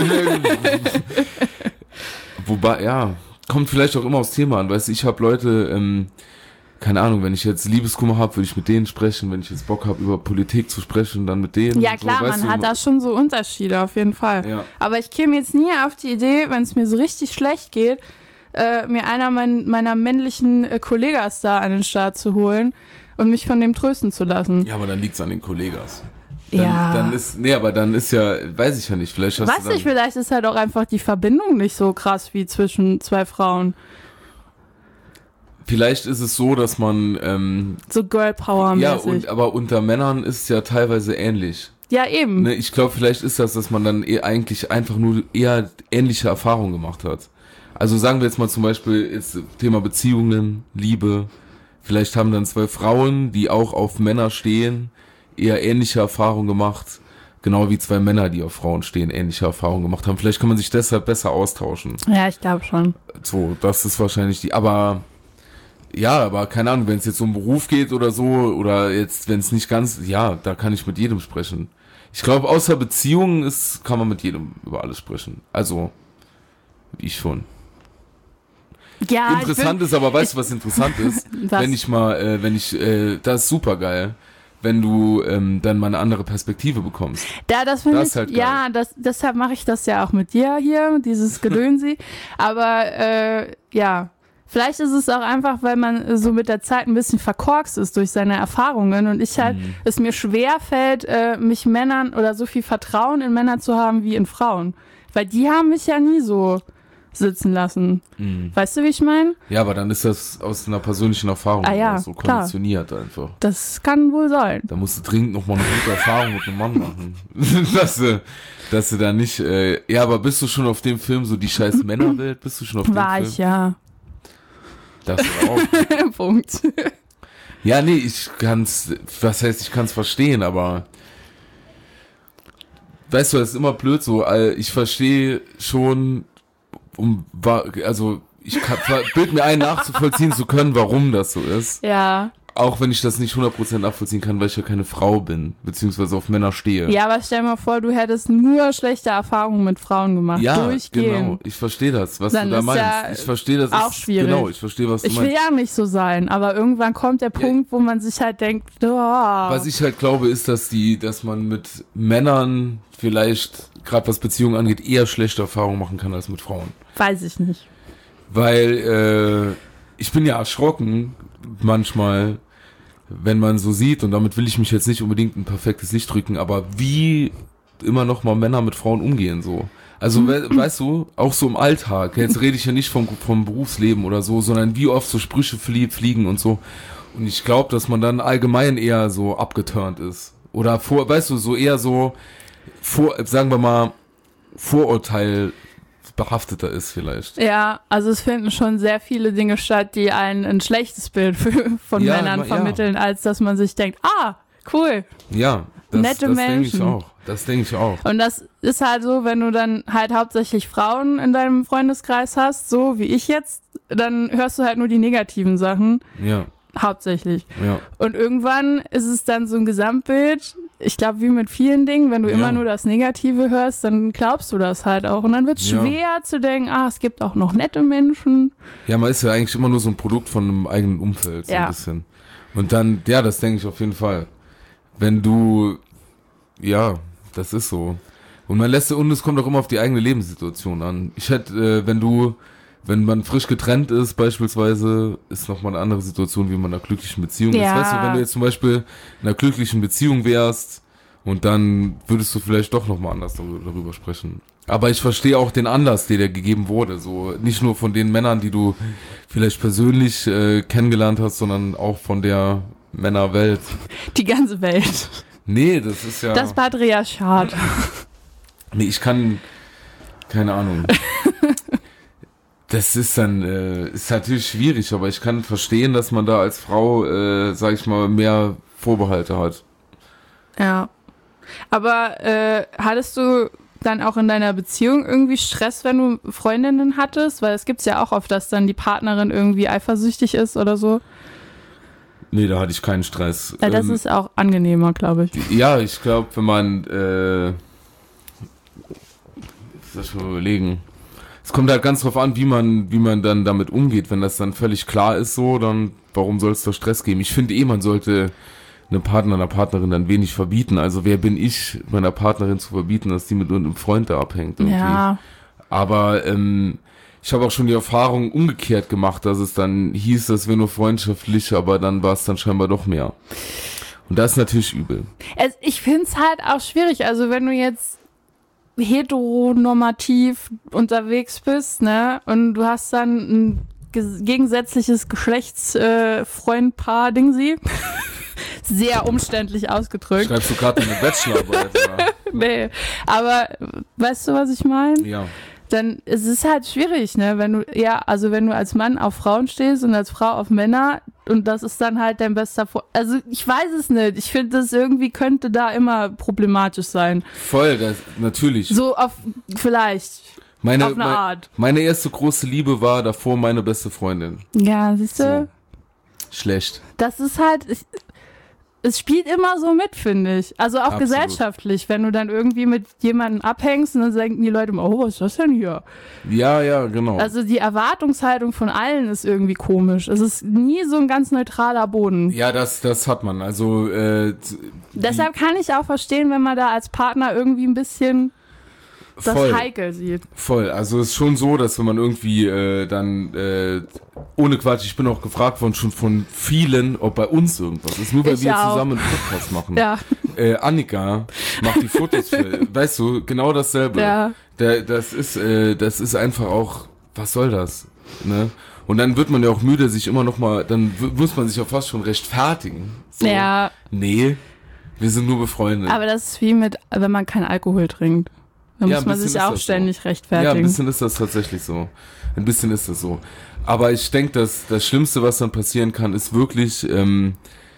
Wobei, ja, kommt vielleicht auch immer aufs Thema an. Weißt du, ich habe Leute, ähm, keine Ahnung, wenn ich jetzt Liebeskummer habe, würde ich mit denen sprechen. Wenn ich jetzt Bock habe, über Politik zu sprechen, dann mit denen. Ja und so, klar, weißt man du, hat da schon so Unterschiede auf jeden Fall. Ja. Aber ich käme jetzt nie auf die Idee, wenn es mir so richtig schlecht geht, äh, mir einer mein, meiner männlichen äh, Kollegas da an den Start zu holen und mich von dem trösten zu lassen. Ja, aber dann liegt's an den Kollegas. Dann, Ja. Dann ist, nee, aber dann ist ja, weiß ich ja nicht, vielleicht hast Weiß du dann, nicht, vielleicht ist halt auch einfach die Verbindung nicht so krass wie zwischen zwei Frauen. vielleicht ist es so, dass man, ähm, So Girl Power mäßig. ja, und, aber unter Männern ist es ja teilweise ähnlich. Ja, eben. Ne, ich glaube, vielleicht ist das, dass man dann eh eigentlich einfach nur eher ähnliche Erfahrungen gemacht hat. Also sagen wir jetzt mal zum Beispiel jetzt Thema Beziehungen, Liebe. Vielleicht haben dann zwei Frauen, die auch auf Männer stehen, eher ähnliche Erfahrungen gemacht. Genau wie zwei Männer, die auf Frauen stehen, ähnliche Erfahrungen gemacht haben. Vielleicht kann man sich deshalb besser austauschen. Ja, ich glaube schon. So, das ist wahrscheinlich die, aber ja, aber keine Ahnung, wenn es jetzt um Beruf geht oder so, oder jetzt, wenn es nicht ganz, ja, da kann ich mit jedem sprechen. Ich glaube, außer Beziehungen ist, kann man mit jedem über alles sprechen. Also, ich schon. Ja, Interessant ist aber, weißt du, was interessant ist? Was? Wenn ich mal, äh, wenn ich, äh, das ist super geil, wenn du ähm, dann mal eine andere Perspektive bekommst. Ja, das finde Das ich, ist halt geil. ja, das, deshalb mache ich das ja auch mit dir hier, dieses Gedönsi. Aber äh, ja, vielleicht ist es auch einfach, weil man so mit der Zeit ein bisschen verkorkst ist durch seine Erfahrungen und ich halt, Mhm. es mir schwer fällt, äh, mich Männern oder so viel Vertrauen in Männer zu haben wie in Frauen. Weil die haben mich ja nie so, sitzen lassen. Mhm. Weißt du, wie ich meine? Ja, aber dann ist das aus einer persönlichen Erfahrung Ah ja, so klar. konditioniert einfach. Das kann wohl sein. Da musst du dringend nochmal eine gute Erfahrung mit einem Mann machen. dass du, dass du da nicht, äh, ja, aber bist du schon auf dem Film, so die scheiß Männerwelt, bist du schon auf dem War Film? ich, ja. Das auch. Punkt. Ja, nee, ich kann's, was heißt, ich kann's verstehen, aber weißt du, das ist immer blöd so, ich verstehe schon, um, also ich kann, bild mir ein, nachzuvollziehen zu können, warum das so ist. Ja. Auch wenn ich das nicht hundert Prozent nachvollziehen kann, weil ich ja keine Frau bin, beziehungsweise auf Männer stehe. Ja, aber stell mal vor, du hättest nur schlechte Erfahrungen mit Frauen gemacht. Ja, Durchgehend. genau. Ich verstehe das, was Dann du da ist meinst. ja Ich verstehe das. auch ist, schwierig. Genau, ich verstehe, was du Ich meinst. will ja nicht so sein, aber irgendwann kommt der Punkt, wo man sich halt denkt, oh. Was ich halt glaube, ist, dass die, dass man mit Männern vielleicht, gerade was Beziehungen angeht, eher schlechte Erfahrungen machen kann als mit Frauen. Weiß ich nicht. Weil äh, ich bin ja erschrocken manchmal, wenn man so sieht, und damit will ich mich jetzt nicht unbedingt ein perfektes Licht drücken, aber wie immer noch mal Männer mit Frauen umgehen so. Also we weißt du, auch so im Alltag, jetzt rede ich ja nicht vom, vom Berufsleben oder so, sondern wie oft so Sprüche flie fliegen und so. Und ich glaube, dass man dann allgemein eher so abgeturnt ist. Oder vor, weißt du, so eher so, vor, sagen wir mal, Vorurteil behafteter ist vielleicht. Ja, also es finden schon sehr viele Dinge statt, die einen ein schlechtes Bild für, von Ja, Männern ja. vermitteln, als dass man sich denkt, ah, cool. Ja, das, Nette das denke ich Menschen. auch. Das denke ich auch. Und das ist halt so, wenn du dann halt hauptsächlich Frauen in deinem Freundeskreis hast, so wie ich jetzt, dann hörst du halt nur die negativen Sachen, Ja, hauptsächlich. ja. Und irgendwann ist es dann so ein Gesamtbild, ich glaube, wie mit vielen Dingen, wenn du Ja. immer nur das Negative hörst, dann glaubst du das halt auch. Und dann wird es Ja. schwer zu denken, ah, es gibt auch noch nette Menschen. Ja, man ist ja eigentlich immer nur so ein Produkt von einem eigenen Umfeld, so Ja. ein bisschen. Und dann, ja, das denke ich auf jeden Fall. Wenn du, ja, das ist so. Und man lässt, und es kommt auch immer auf die eigene Lebenssituation an. Ich hätte, äh, wenn du, wenn man frisch getrennt ist, beispielsweise, ist nochmal eine andere Situation, wie man in einer glücklichen Beziehung Ja. ist. Weißt du, wenn du jetzt zum Beispiel in einer glücklichen Beziehung wärst, und dann würdest du vielleicht doch nochmal anders darüber, darüber sprechen. Aber ich verstehe auch den Anlass, der dir gegeben wurde. So, nicht nur von den Männern, die du vielleicht persönlich äh, kennengelernt hast, sondern auch von der Männerwelt. Die ganze Welt. Nee, das ist ja... Das Patriarchat. Nee, ich kann... Keine Ahnung. Das ist dann... Äh, ist natürlich schwierig, aber ich kann verstehen, dass man da als Frau, äh, sag ich mal, mehr Vorbehalte hat. Ja. Aber äh, hattest du dann auch in deiner Beziehung irgendwie Stress, wenn du Freundinnen hattest? Weil es gibt's ja auch oft, dass dann die Partnerin irgendwie eifersüchtig ist oder so. Nee, da hatte ich keinen Stress. Ja, das ähm, ist auch angenehmer, glaube ich. Ja, ich glaube, wenn man, äh, soll ich mal überlegen. Es kommt halt ganz drauf an, wie man, wie man dann damit umgeht. Wenn das dann völlig klar ist so, dann warum soll es da Stress geben? Ich finde eh, man sollte einem Partner, einer Partnerin dann wenig verbieten. Also wer bin ich, meiner Partnerin zu verbieten, dass die mit einem Freund da abhängt irgendwie. Ja. Aber ähm, ich habe auch schon die Erfahrung umgekehrt gemacht, dass es dann hieß, das wäre nur freundschaftlich, aber dann war es dann scheinbar doch mehr. Und das ist natürlich übel. Es, ich finde es halt auch schwierig. Also wenn du jetzt heteronormativ unterwegs bist, ne, und du hast dann ein ges- gegensätzliches Geschlechtsfreundpaar, Ding sie. Sehr umständlich ausgedrückt. Schreibst du gerade eine Bachelorarbeit? Oder? Nee, aber weißt du, was ich meine? Ja. Dann ist es halt schwierig, ne, wenn du, ja, also wenn du als Mann auf Frauen stehst und als Frau auf Männer und das ist dann halt dein bester Vor- also ich weiß es nicht, ich finde, das irgendwie könnte da immer problematisch sein. Voll, das, natürlich. So auf, vielleicht, meine, auf eine mein, Art. Meine erste große Liebe war davor meine beste Freundin. Ja, siehst du, So. Schlecht. das ist halt, ich, es spielt immer so mit, finde ich. Also auch Absolut. gesellschaftlich, wenn du dann irgendwie mit jemandem abhängst und dann denken die Leute immer, oh, was ist das denn hier? Ja, ja, genau. Also die Erwartungshaltung von allen ist irgendwie komisch. Es ist nie so ein ganz neutraler Boden. Ja, das, das hat man. Also, äh, Deshalb kann ich auch verstehen, wenn man da als Partner irgendwie ein bisschen das voll. heikel sieht. Voll, also es ist schon so, dass wenn man irgendwie äh, dann, äh, ohne Quatsch, ich bin auch gefragt worden schon von vielen, ob bei uns irgendwas ist, nur weil Ich wir auch. zusammen einen Podcast machen. Ja, Äh, Annika macht die Fotos für, weißt du, genau dasselbe. ja. Der, das ist, äh, das ist einfach auch, was soll das? Ne? Und dann wird man ja auch müde, sich immer noch mal, dann w- muss man sich ja fast schon rechtfertigen. So, Ja. Nee, wir sind nur befreundet. Aber das ist wie mit, wenn man keinen Alkohol trinkt. Dann Ja, muss ein man bisschen sich ist auch das so. ständig Ja, ein rechtfertigen. bisschen ist das tatsächlich so. Ein bisschen ist das so. Aber ich denke, dass das Schlimmste, was dann passieren kann, ist wirklich, ähm,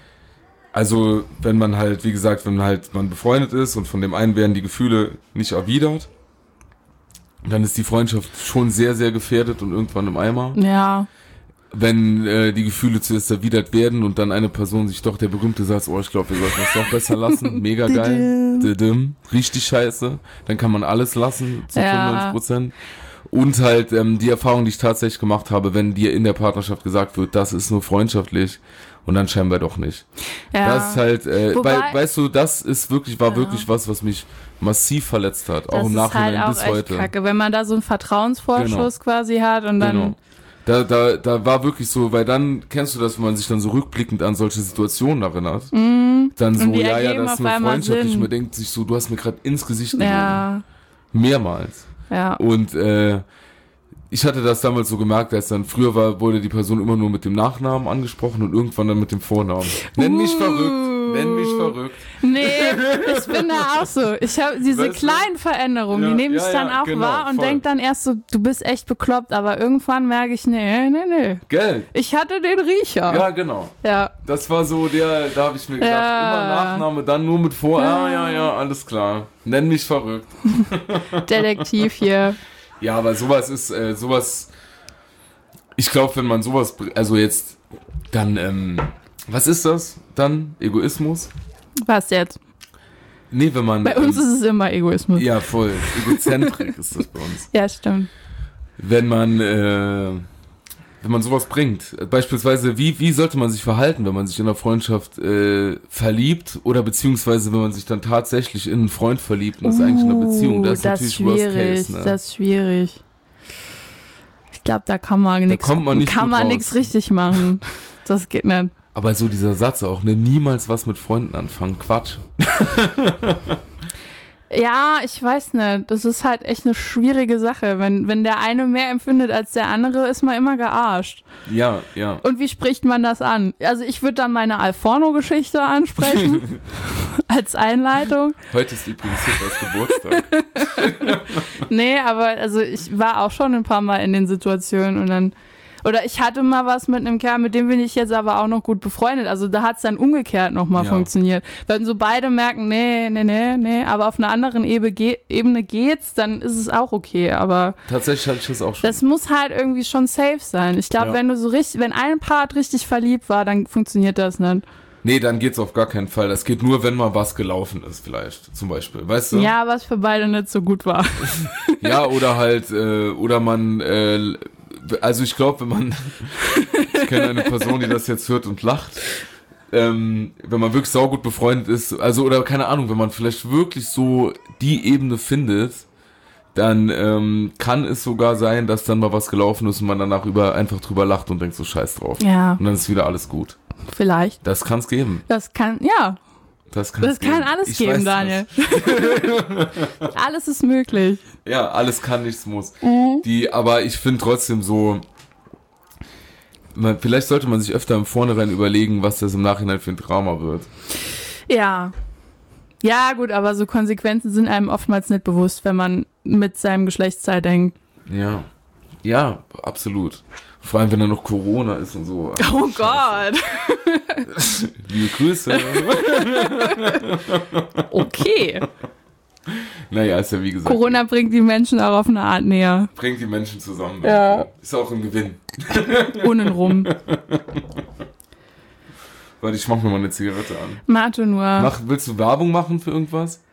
also wenn man halt, wie gesagt, wenn halt man befreundet ist und von dem einen werden die Gefühle nicht erwidert, dann ist die Freundschaft schon sehr, sehr gefährdet und irgendwann im Eimer. Ja. Wenn äh, die Gefühle zuerst erwidert werden und dann eine Person sich doch der berühmte Satz, oh, ich glaube, wir sollten das doch besser lassen, mega geil, Didim. Richtig scheiße, dann kann man alles lassen, zu Ja. fünfundneunzig Prozent. Und halt ähm, die Erfahrung, die ich tatsächlich gemacht habe, wenn dir in der Partnerschaft gesagt wird, das ist nur freundschaftlich und dann scheinbar doch nicht. Ja. Das ist halt, äh, Wobei- weil, weißt du, das ist wirklich, war Ja. wirklich was, was mich massiv verletzt hat, auch das im ist Nachhinein halt auch bis echt heute. kacke, wenn man da so einen Vertrauensvorschuss quasi hat und dann... Genau. Da, da, da war wirklich so, weil dann, kennst du das, wenn man sich dann so rückblickend an solche Situationen erinnert, dann so, Und die ja, ja, ergeben das ist auf nur einmal freundschaftlich, Sinn. man denkt sich so, du hast mir gerade ins Gesicht gelogen. Ja, Mehrmals. ja. Und äh, ich hatte das damals so gemerkt, als dann früher war, wurde die Person immer nur mit dem Nachnamen angesprochen und irgendwann dann mit dem Vornamen. Nenn mich Uh. verrückt, nenn mich verrückt. Nee, ich bin da auch so. Ich habe diese Weißt du? kleinen Veränderungen, Ja, die nehme ich ja, dann ja, auch genau, wahr und voll. denk dann erst so, du bist echt bekloppt, aber irgendwann merke ich, nee, nee, nee. Gell? Ich hatte den Riecher. Ja, genau. Ja. Das war so der, da habe ich mir gedacht, Ja. immer Nachname, dann nur mit Vor, ah, ja, ja, alles klar. Nenn mich verrückt. Detektiv hier. Ja, aber sowas ist, äh, sowas, ich glaube, wenn man sowas, br- also jetzt, dann, ähm, was ist das dann? Egoismus? Was jetzt? Nee, wenn man, Bei uns ähm, ist es immer Egoismus. ja, voll, Egozentrik ist das bei uns. Ja, stimmt. Wenn man, äh, wenn man sowas bringt, beispielsweise, wie, wie sollte man sich verhalten, wenn man sich in einer Freundschaft äh, verliebt oder beziehungsweise, wenn man sich dann tatsächlich in einen Freund verliebt und das ist eigentlich in einer Beziehung, das ist Uh, das natürlich ist Worst schwierig, Case, ne? das ist schwierig. Ich glaube, da kann man nichts kommt man nicht kann gut man raus. nichts richtig machen. Das geht nicht. Aber so dieser Satz auch, ne, niemals was mit Freunden anfangen, Quatsch. Ja, ich weiß nicht. Das ist halt echt eine schwierige Sache. Wenn, wenn der eine mehr empfindet als der andere, ist man immer gearscht. Ja, ja. Und wie spricht man das an? Also ich würde dann meine Alforno-Geschichte ansprechen. Als Einleitung. Heute ist übrigens Hippers Geburtstag. Nee, aber also ich war auch schon ein paar Mal in den Situationen und dann, oder ich hatte mal was mit einem Kerl, mit dem bin ich jetzt aber auch noch gut befreundet. Also da hat es dann umgekehrt nochmal Ja. funktioniert. Wenn so beide merken, nee, nee, nee, nee, aber auf einer anderen Ebene, ge- Ebene geht's, dann ist es auch okay. Aber Tatsächlich hatte ich das auch schon. das muss halt irgendwie schon safe sein. Ich glaube, Ja. wenn du so richtig, wenn ein Part richtig verliebt war, dann funktioniert das nicht. Nee, dann geht's auf gar keinen Fall. Das geht nur, wenn mal was gelaufen ist, vielleicht, zum Beispiel. Weißt du? Ja, was für beide nicht so gut war. Ja, oder halt, äh, oder man, äh, also ich glaube, wenn man, ich kenne eine Person, die das jetzt hört und lacht, ähm, wenn man wirklich saugut befreundet ist, also, oder keine Ahnung, wenn man vielleicht wirklich so die Ebene findet, dann ähm, kann es sogar sein, dass dann mal was gelaufen ist und man danach über, einfach drüber lacht und denkt so, scheiß drauf. Ja, Und dann ist wieder alles gut. vielleicht. Das kann's geben. Das kann, ja, Das, kann's das kann geben. alles Ich geben, weiß Daniel. Alles ist möglich. Das. Ja, alles kann, nichts muss. Mhm. Die, aber ich finde trotzdem so, man, vielleicht sollte man sich öfter im Vornherein überlegen, was das im Nachhinein für ein Drama wird. Ja. Ja, gut, aber so Konsequenzen sind einem oftmals nicht bewusst, wenn man mit seinem Geschlechtsteil denkt. Ja. Ja, absolut. Vor allem, wenn da noch Corona ist und so. Oh Gott. Liebe Grüße. Okay. Naja, ist ja wie gesagt. Corona bringt die Menschen auch auf eine Art näher. Bringt die Menschen zusammen. Ja. Ist auch ein Gewinn. Untenrum. Warte, ich mach mir mal eine Zigarette an. Mate nur. Mach, willst du Werbung machen für irgendwas?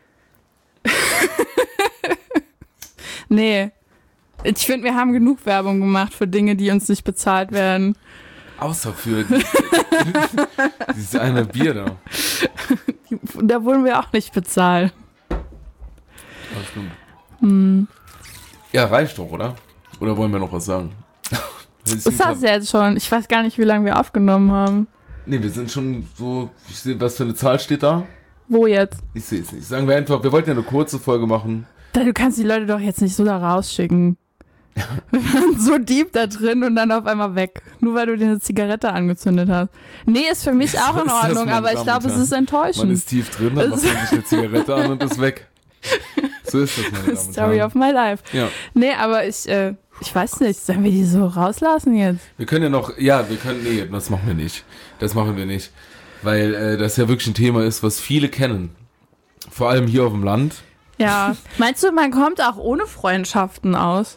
Nee. Ich finde, wir haben genug Werbung gemacht für Dinge, die uns nicht bezahlt werden. Außer für die, dieses eine Bier da. Da wurden wir auch nicht bezahlt. Ja, stimmt. Hm. Ja, reicht doch, oder? Oder wollen wir noch was sagen? Das hast du jetzt schon. Ich weiß gar nicht, wie lange wir aufgenommen haben. Nee, wir sind schon so, ich seh, was für eine Zahl steht da? Wo jetzt? Ich sehe es nicht. Sagen wir einfach, wir wollten ja eine kurze Folge machen. Du kannst die Leute doch jetzt nicht so da rausschicken. Wir waren so deep da drin und dann auf einmal weg. Nur weil du dir eine Zigarette angezündet hast. Nee, ist für mich auch So in ist das, Ordnung, meine aber ich Damen glaube, und es ist enttäuschend. Man ist tief drin, dann macht man sich eine Zigarette an und ist weg. So ist das, meine Damen und Story Herren. of my life. Ja. Nee, aber ich, äh, ich weiß nicht, sollen wir die so rauslassen jetzt? Wir können ja noch, ja, wir können, nee, das machen wir nicht. Das machen wir nicht. Weil äh, das ja wirklich ein Thema ist, was viele kennen. Vor allem hier auf dem Land. Ja. Meinst du, man kommt auch ohne Freundschaften aus?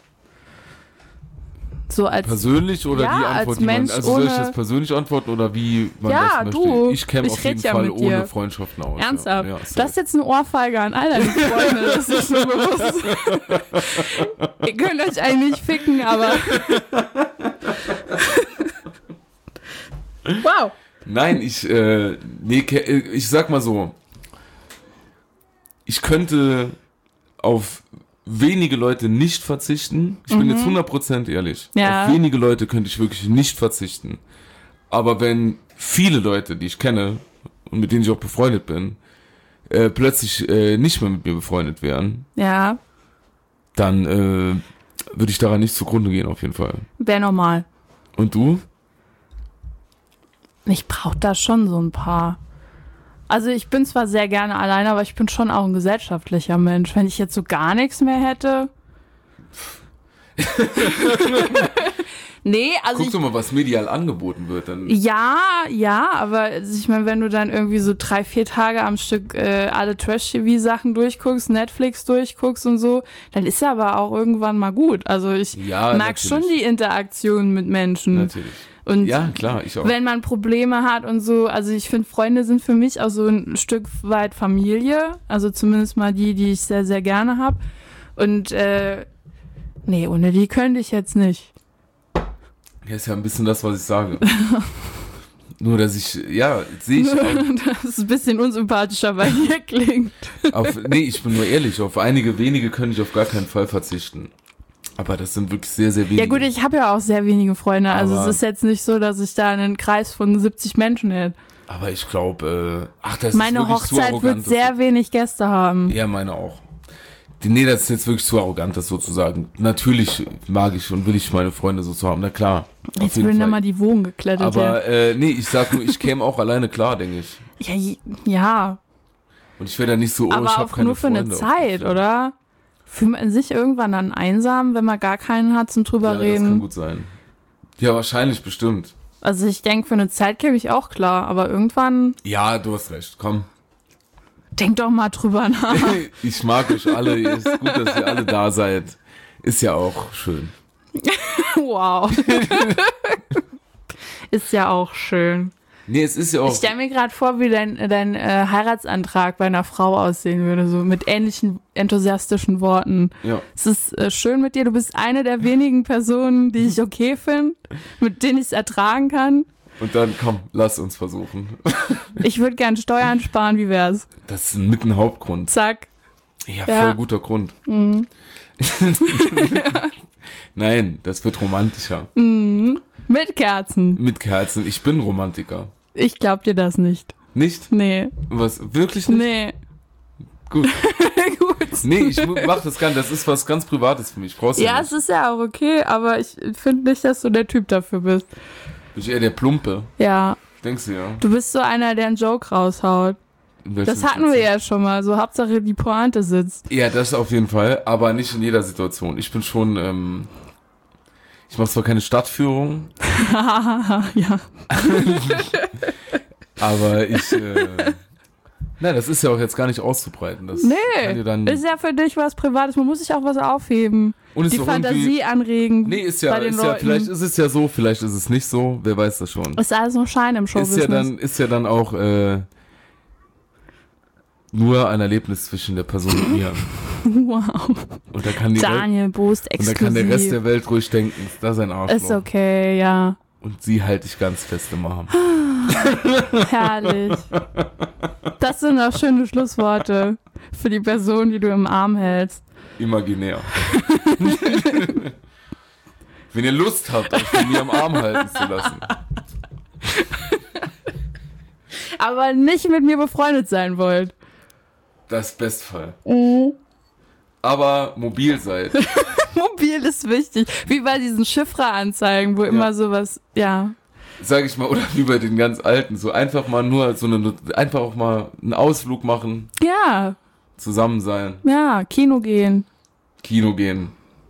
So als Persönlich oder Ja, die als Antwort, die man, Mensch also soll ich ohne- das persönlich antworten oder wie man Ja, das möchte? du. Ich käme Ich auf red jeden ja Fall mit dir. ohne Freundschaften aus. ernsthaft. Ja, ja, safe. das ist jetzt eine Ohrfeige an all deine Freunde, das ist schon bewusst. Ihr könnt euch eigentlich nicht ficken, aber wow. Nein, ich, äh, nee, ke- ich sag mal so, ich könnte auf wenige Leute nicht verzichten. Ich bin jetzt hundert Prozent ehrlich. Ja. Auf wenige Leute könnte ich wirklich nicht verzichten. Aber wenn viele Leute, die ich kenne und mit denen ich auch befreundet bin, äh, plötzlich äh, nicht mehr mit mir befreundet wären, Ja, dann äh, würde ich daran nicht zugrunde gehen, auf jeden Fall. wäre normal. Und du? Ich brauche da schon so ein paar. Also ich bin zwar sehr gerne alleine, aber ich bin schon auch ein gesellschaftlicher Mensch. Wenn ich jetzt so gar nichts mehr hätte. Nee, also Guck ich, doch mal, was medial angeboten wird. Dann ja, ja, aber also ich meine, wenn du dann irgendwie so drei, vier Tage am Stück äh, alle Trash-T V-Sachen durchguckst, Netflix durchguckst und so, dann ist aber auch irgendwann mal gut. Also ich Ja, mag natürlich. schon die Interaktion mit Menschen. natürlich. Und Ja, klar, ich auch. wenn man Probleme hat und so, also ich finde, Freunde sind für mich auch so ein Stück weit Familie, also zumindest mal die, die ich sehr, sehr gerne habe. Und äh, nee, ohne die könnte ich jetzt nicht. Ja, ist ja ein bisschen das, was ich sage. Nur, dass ich, ja, sehe ich auch. Das ist ein bisschen unsympathischer, weil hier klingt. Auf, nee, ich bin nur ehrlich, auf einige wenige könnte ich auf gar keinen Fall verzichten. Aber das sind wirklich sehr, sehr wenige. Ja gut, ich habe ja auch sehr wenige Freunde, also Aber- es ist jetzt nicht so, dass ich da einen Kreis von siebzig Menschen hätte. Aber ich glaube, äh, ach, das Meine ist wirklich zu Hochzeit arrogant. wird sehr wenig Gäste haben. Ja, meine auch. Die, nee, das ist jetzt wirklich zu arrogant, das sozusagen. Natürlich mag ich und will ich meine Freunde so zu haben, na klar. auf Jetzt jeden werden da Fall. mal die Wogen geklettert. Aber äh, nee, ich sag nur, ich käme auch alleine klar, denke ich. ja, ja, ja. Und ich wäre da nicht so, oh, aber ich habe auch keine nur für Freunde. eine Zeit, oder? Fühlt man sich irgendwann dann einsam, wenn man gar keinen hat zum drüber Ja, das kann reden? gut sein. Ja, wahrscheinlich, bestimmt. Also ich denke, für eine Zeit käme ich auch klar, aber irgendwann Ja, du hast recht, komm. denk doch mal drüber nach. Ich mag euch alle, ist gut, dass ihr alle da seid. Ist ja auch schön. Wow. Ist ja auch schön. Nee, es ist ja auch... Ich stelle mir gerade vor, wie dein, dein äh, Heiratsantrag bei einer Frau aussehen würde, so mit ähnlichen enthusiastischen Worten. Ja. Es ist äh, schön mit dir, du bist eine der wenigen Personen, die ich okay finde, mit denen ich es ertragen kann. Und dann, komm, lass uns versuchen. Ich würde gern Steuern sparen, wie wär's? Das ist mit ein Hauptgrund. Zack. Ja, Ja. voll guter Grund. Mhm. Nein, das wird romantischer. Mhm. Mit Kerzen. Mit Kerzen. Ich bin Romantiker. Ich glaub dir das nicht. Nicht? Nee. Was? Wirklich nicht? Nee. Gut. Gut. Nee, ich mach das gar nicht. Das ist was ganz Privates für mich. Brauchst du Ja, nicht. es ist ja auch okay, aber ich finde nicht, dass du der Typ dafür bist. Bin ich eher der Plumpe. Ja. Denkst du ja? Du bist so einer, der einen Joke raushaut. In welchem Das hatten wir Bezug? ja schon mal. So, Hauptsache die Pointe sitzt. Ja, das auf jeden Fall, aber nicht in jeder Situation. Ich bin schon, ähm, ich mache zwar keine Stadtführung, Ja. aber ich, äh, na, das ist ja auch jetzt gar nicht auszubreiten. Das kann Nee. dir dann, Ist ja für dich was Privates. Man muss sich auch was aufheben. und ist Die auch irgendwie- Fantasie anregen. Nee, ist ja, bei den ist ja, Leuten. vielleicht ist es ja so, vielleicht ist es nicht so, wer weiß das schon. Ist alles nur Schein im Ist ja Showbusiness. dann, ist ja dann auch, äh, nur ein Erlebnis zwischen der Person und mir. Wow. Und da kann die Welt, Daniel Boost und da kann der Rest exklusiv. der Welt ruhig denken, das ist ein Arschloch. Ist okay, ja. Und sie halte ich ganz fest im Arm. Herrlich. Das sind auch schöne Schlussworte für die Person, die du im Arm hältst. Imaginär. Wenn ihr Lust habt, euch von mir am Arm halten zu lassen. Aber nicht mit mir befreundet sein wollt. Das ist Bestfall. Mhm. Aber mobil seid. Mobil ist wichtig. Wie bei diesen Chiffre-Anzeigen, wo immer Ja. sowas, ja. Sag ich mal, oder wie bei den ganz Alten, so einfach mal nur so eine, einfach auch mal einen Ausflug machen, Ja, zusammen sein, ja, Kino gehen. Kino gehen,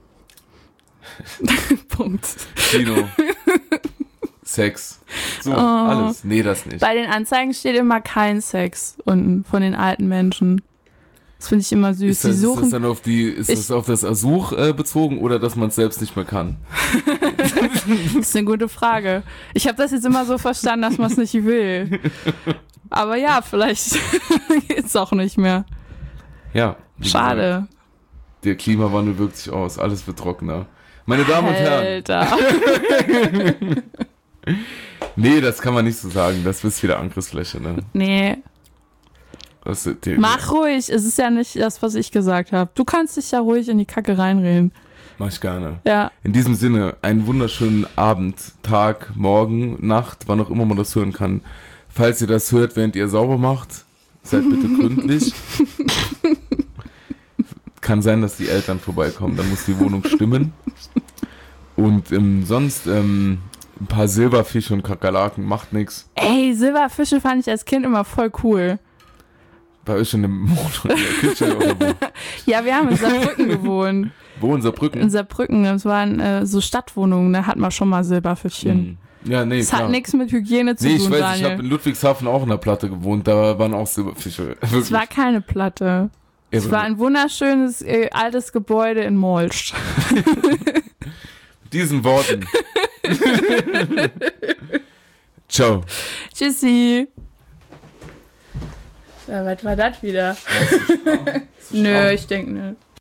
Punkt. Kino, Sex, so, Oh. alles. Nee, das nicht. Bei den Anzeigen steht immer kein Sex unten von den alten Menschen. Das finde ich immer süß. Ist das, Die ist das suchen. dann auf die, ist Ich- das auf das Ersuch äh, bezogen oder dass man es selbst nicht mehr kann? Das ist eine gute Frage. Ich habe das jetzt immer so verstanden, dass man es nicht will. Aber ja, vielleicht geht's auch nicht mehr. Ja. wie Schade. gesagt, der Klimawandel wirkt sich aus, alles wird trockener. Meine Damen und Herren, Alter. nee, das kann man nicht so sagen, das ist wieder Angriffsfläche, ne? Nee, Das, die, mach ruhig. Es ist ja nicht das, was ich gesagt habe. Du kannst dich ja ruhig in die Kacke reinreden. Mach ich gerne. Ja. In diesem Sinne, einen wunderschönen Abend, Tag, Morgen, Nacht, wann auch immer man das hören kann. Falls ihr das hört, während ihr sauber macht, seid bitte gründlich. Kann sein, dass die Eltern vorbeikommen, dann muss die Wohnung stimmen. Und ähm, sonst ähm, ein paar Silberfische und Kakerlaken, macht nix. Ey, Silberfische fand ich als Kind immer voll cool. Bei euch in dem Wohnung, in der Küche oder wo? Ja, wir haben in Saarbrücken gewohnt. Wo in Saarbrücken? In Saarbrücken, das waren äh, so Stadtwohnungen, da hat man schon mal Silberfischchen. Hm. Ja, nee, Das klar. hat nichts mit Hygiene zu Nee, ich tun, weiß, ich Daniel. habe in Ludwigshafen auch in der Platte gewohnt, da waren auch Silberfische. Es war keine Platte. Es war ein wunderschönes äh, altes Gebäude in Molsch. Mit diesen Worten. Ciao. Tschüssi. Ja, was war das wieder? Nö, ich denke nicht.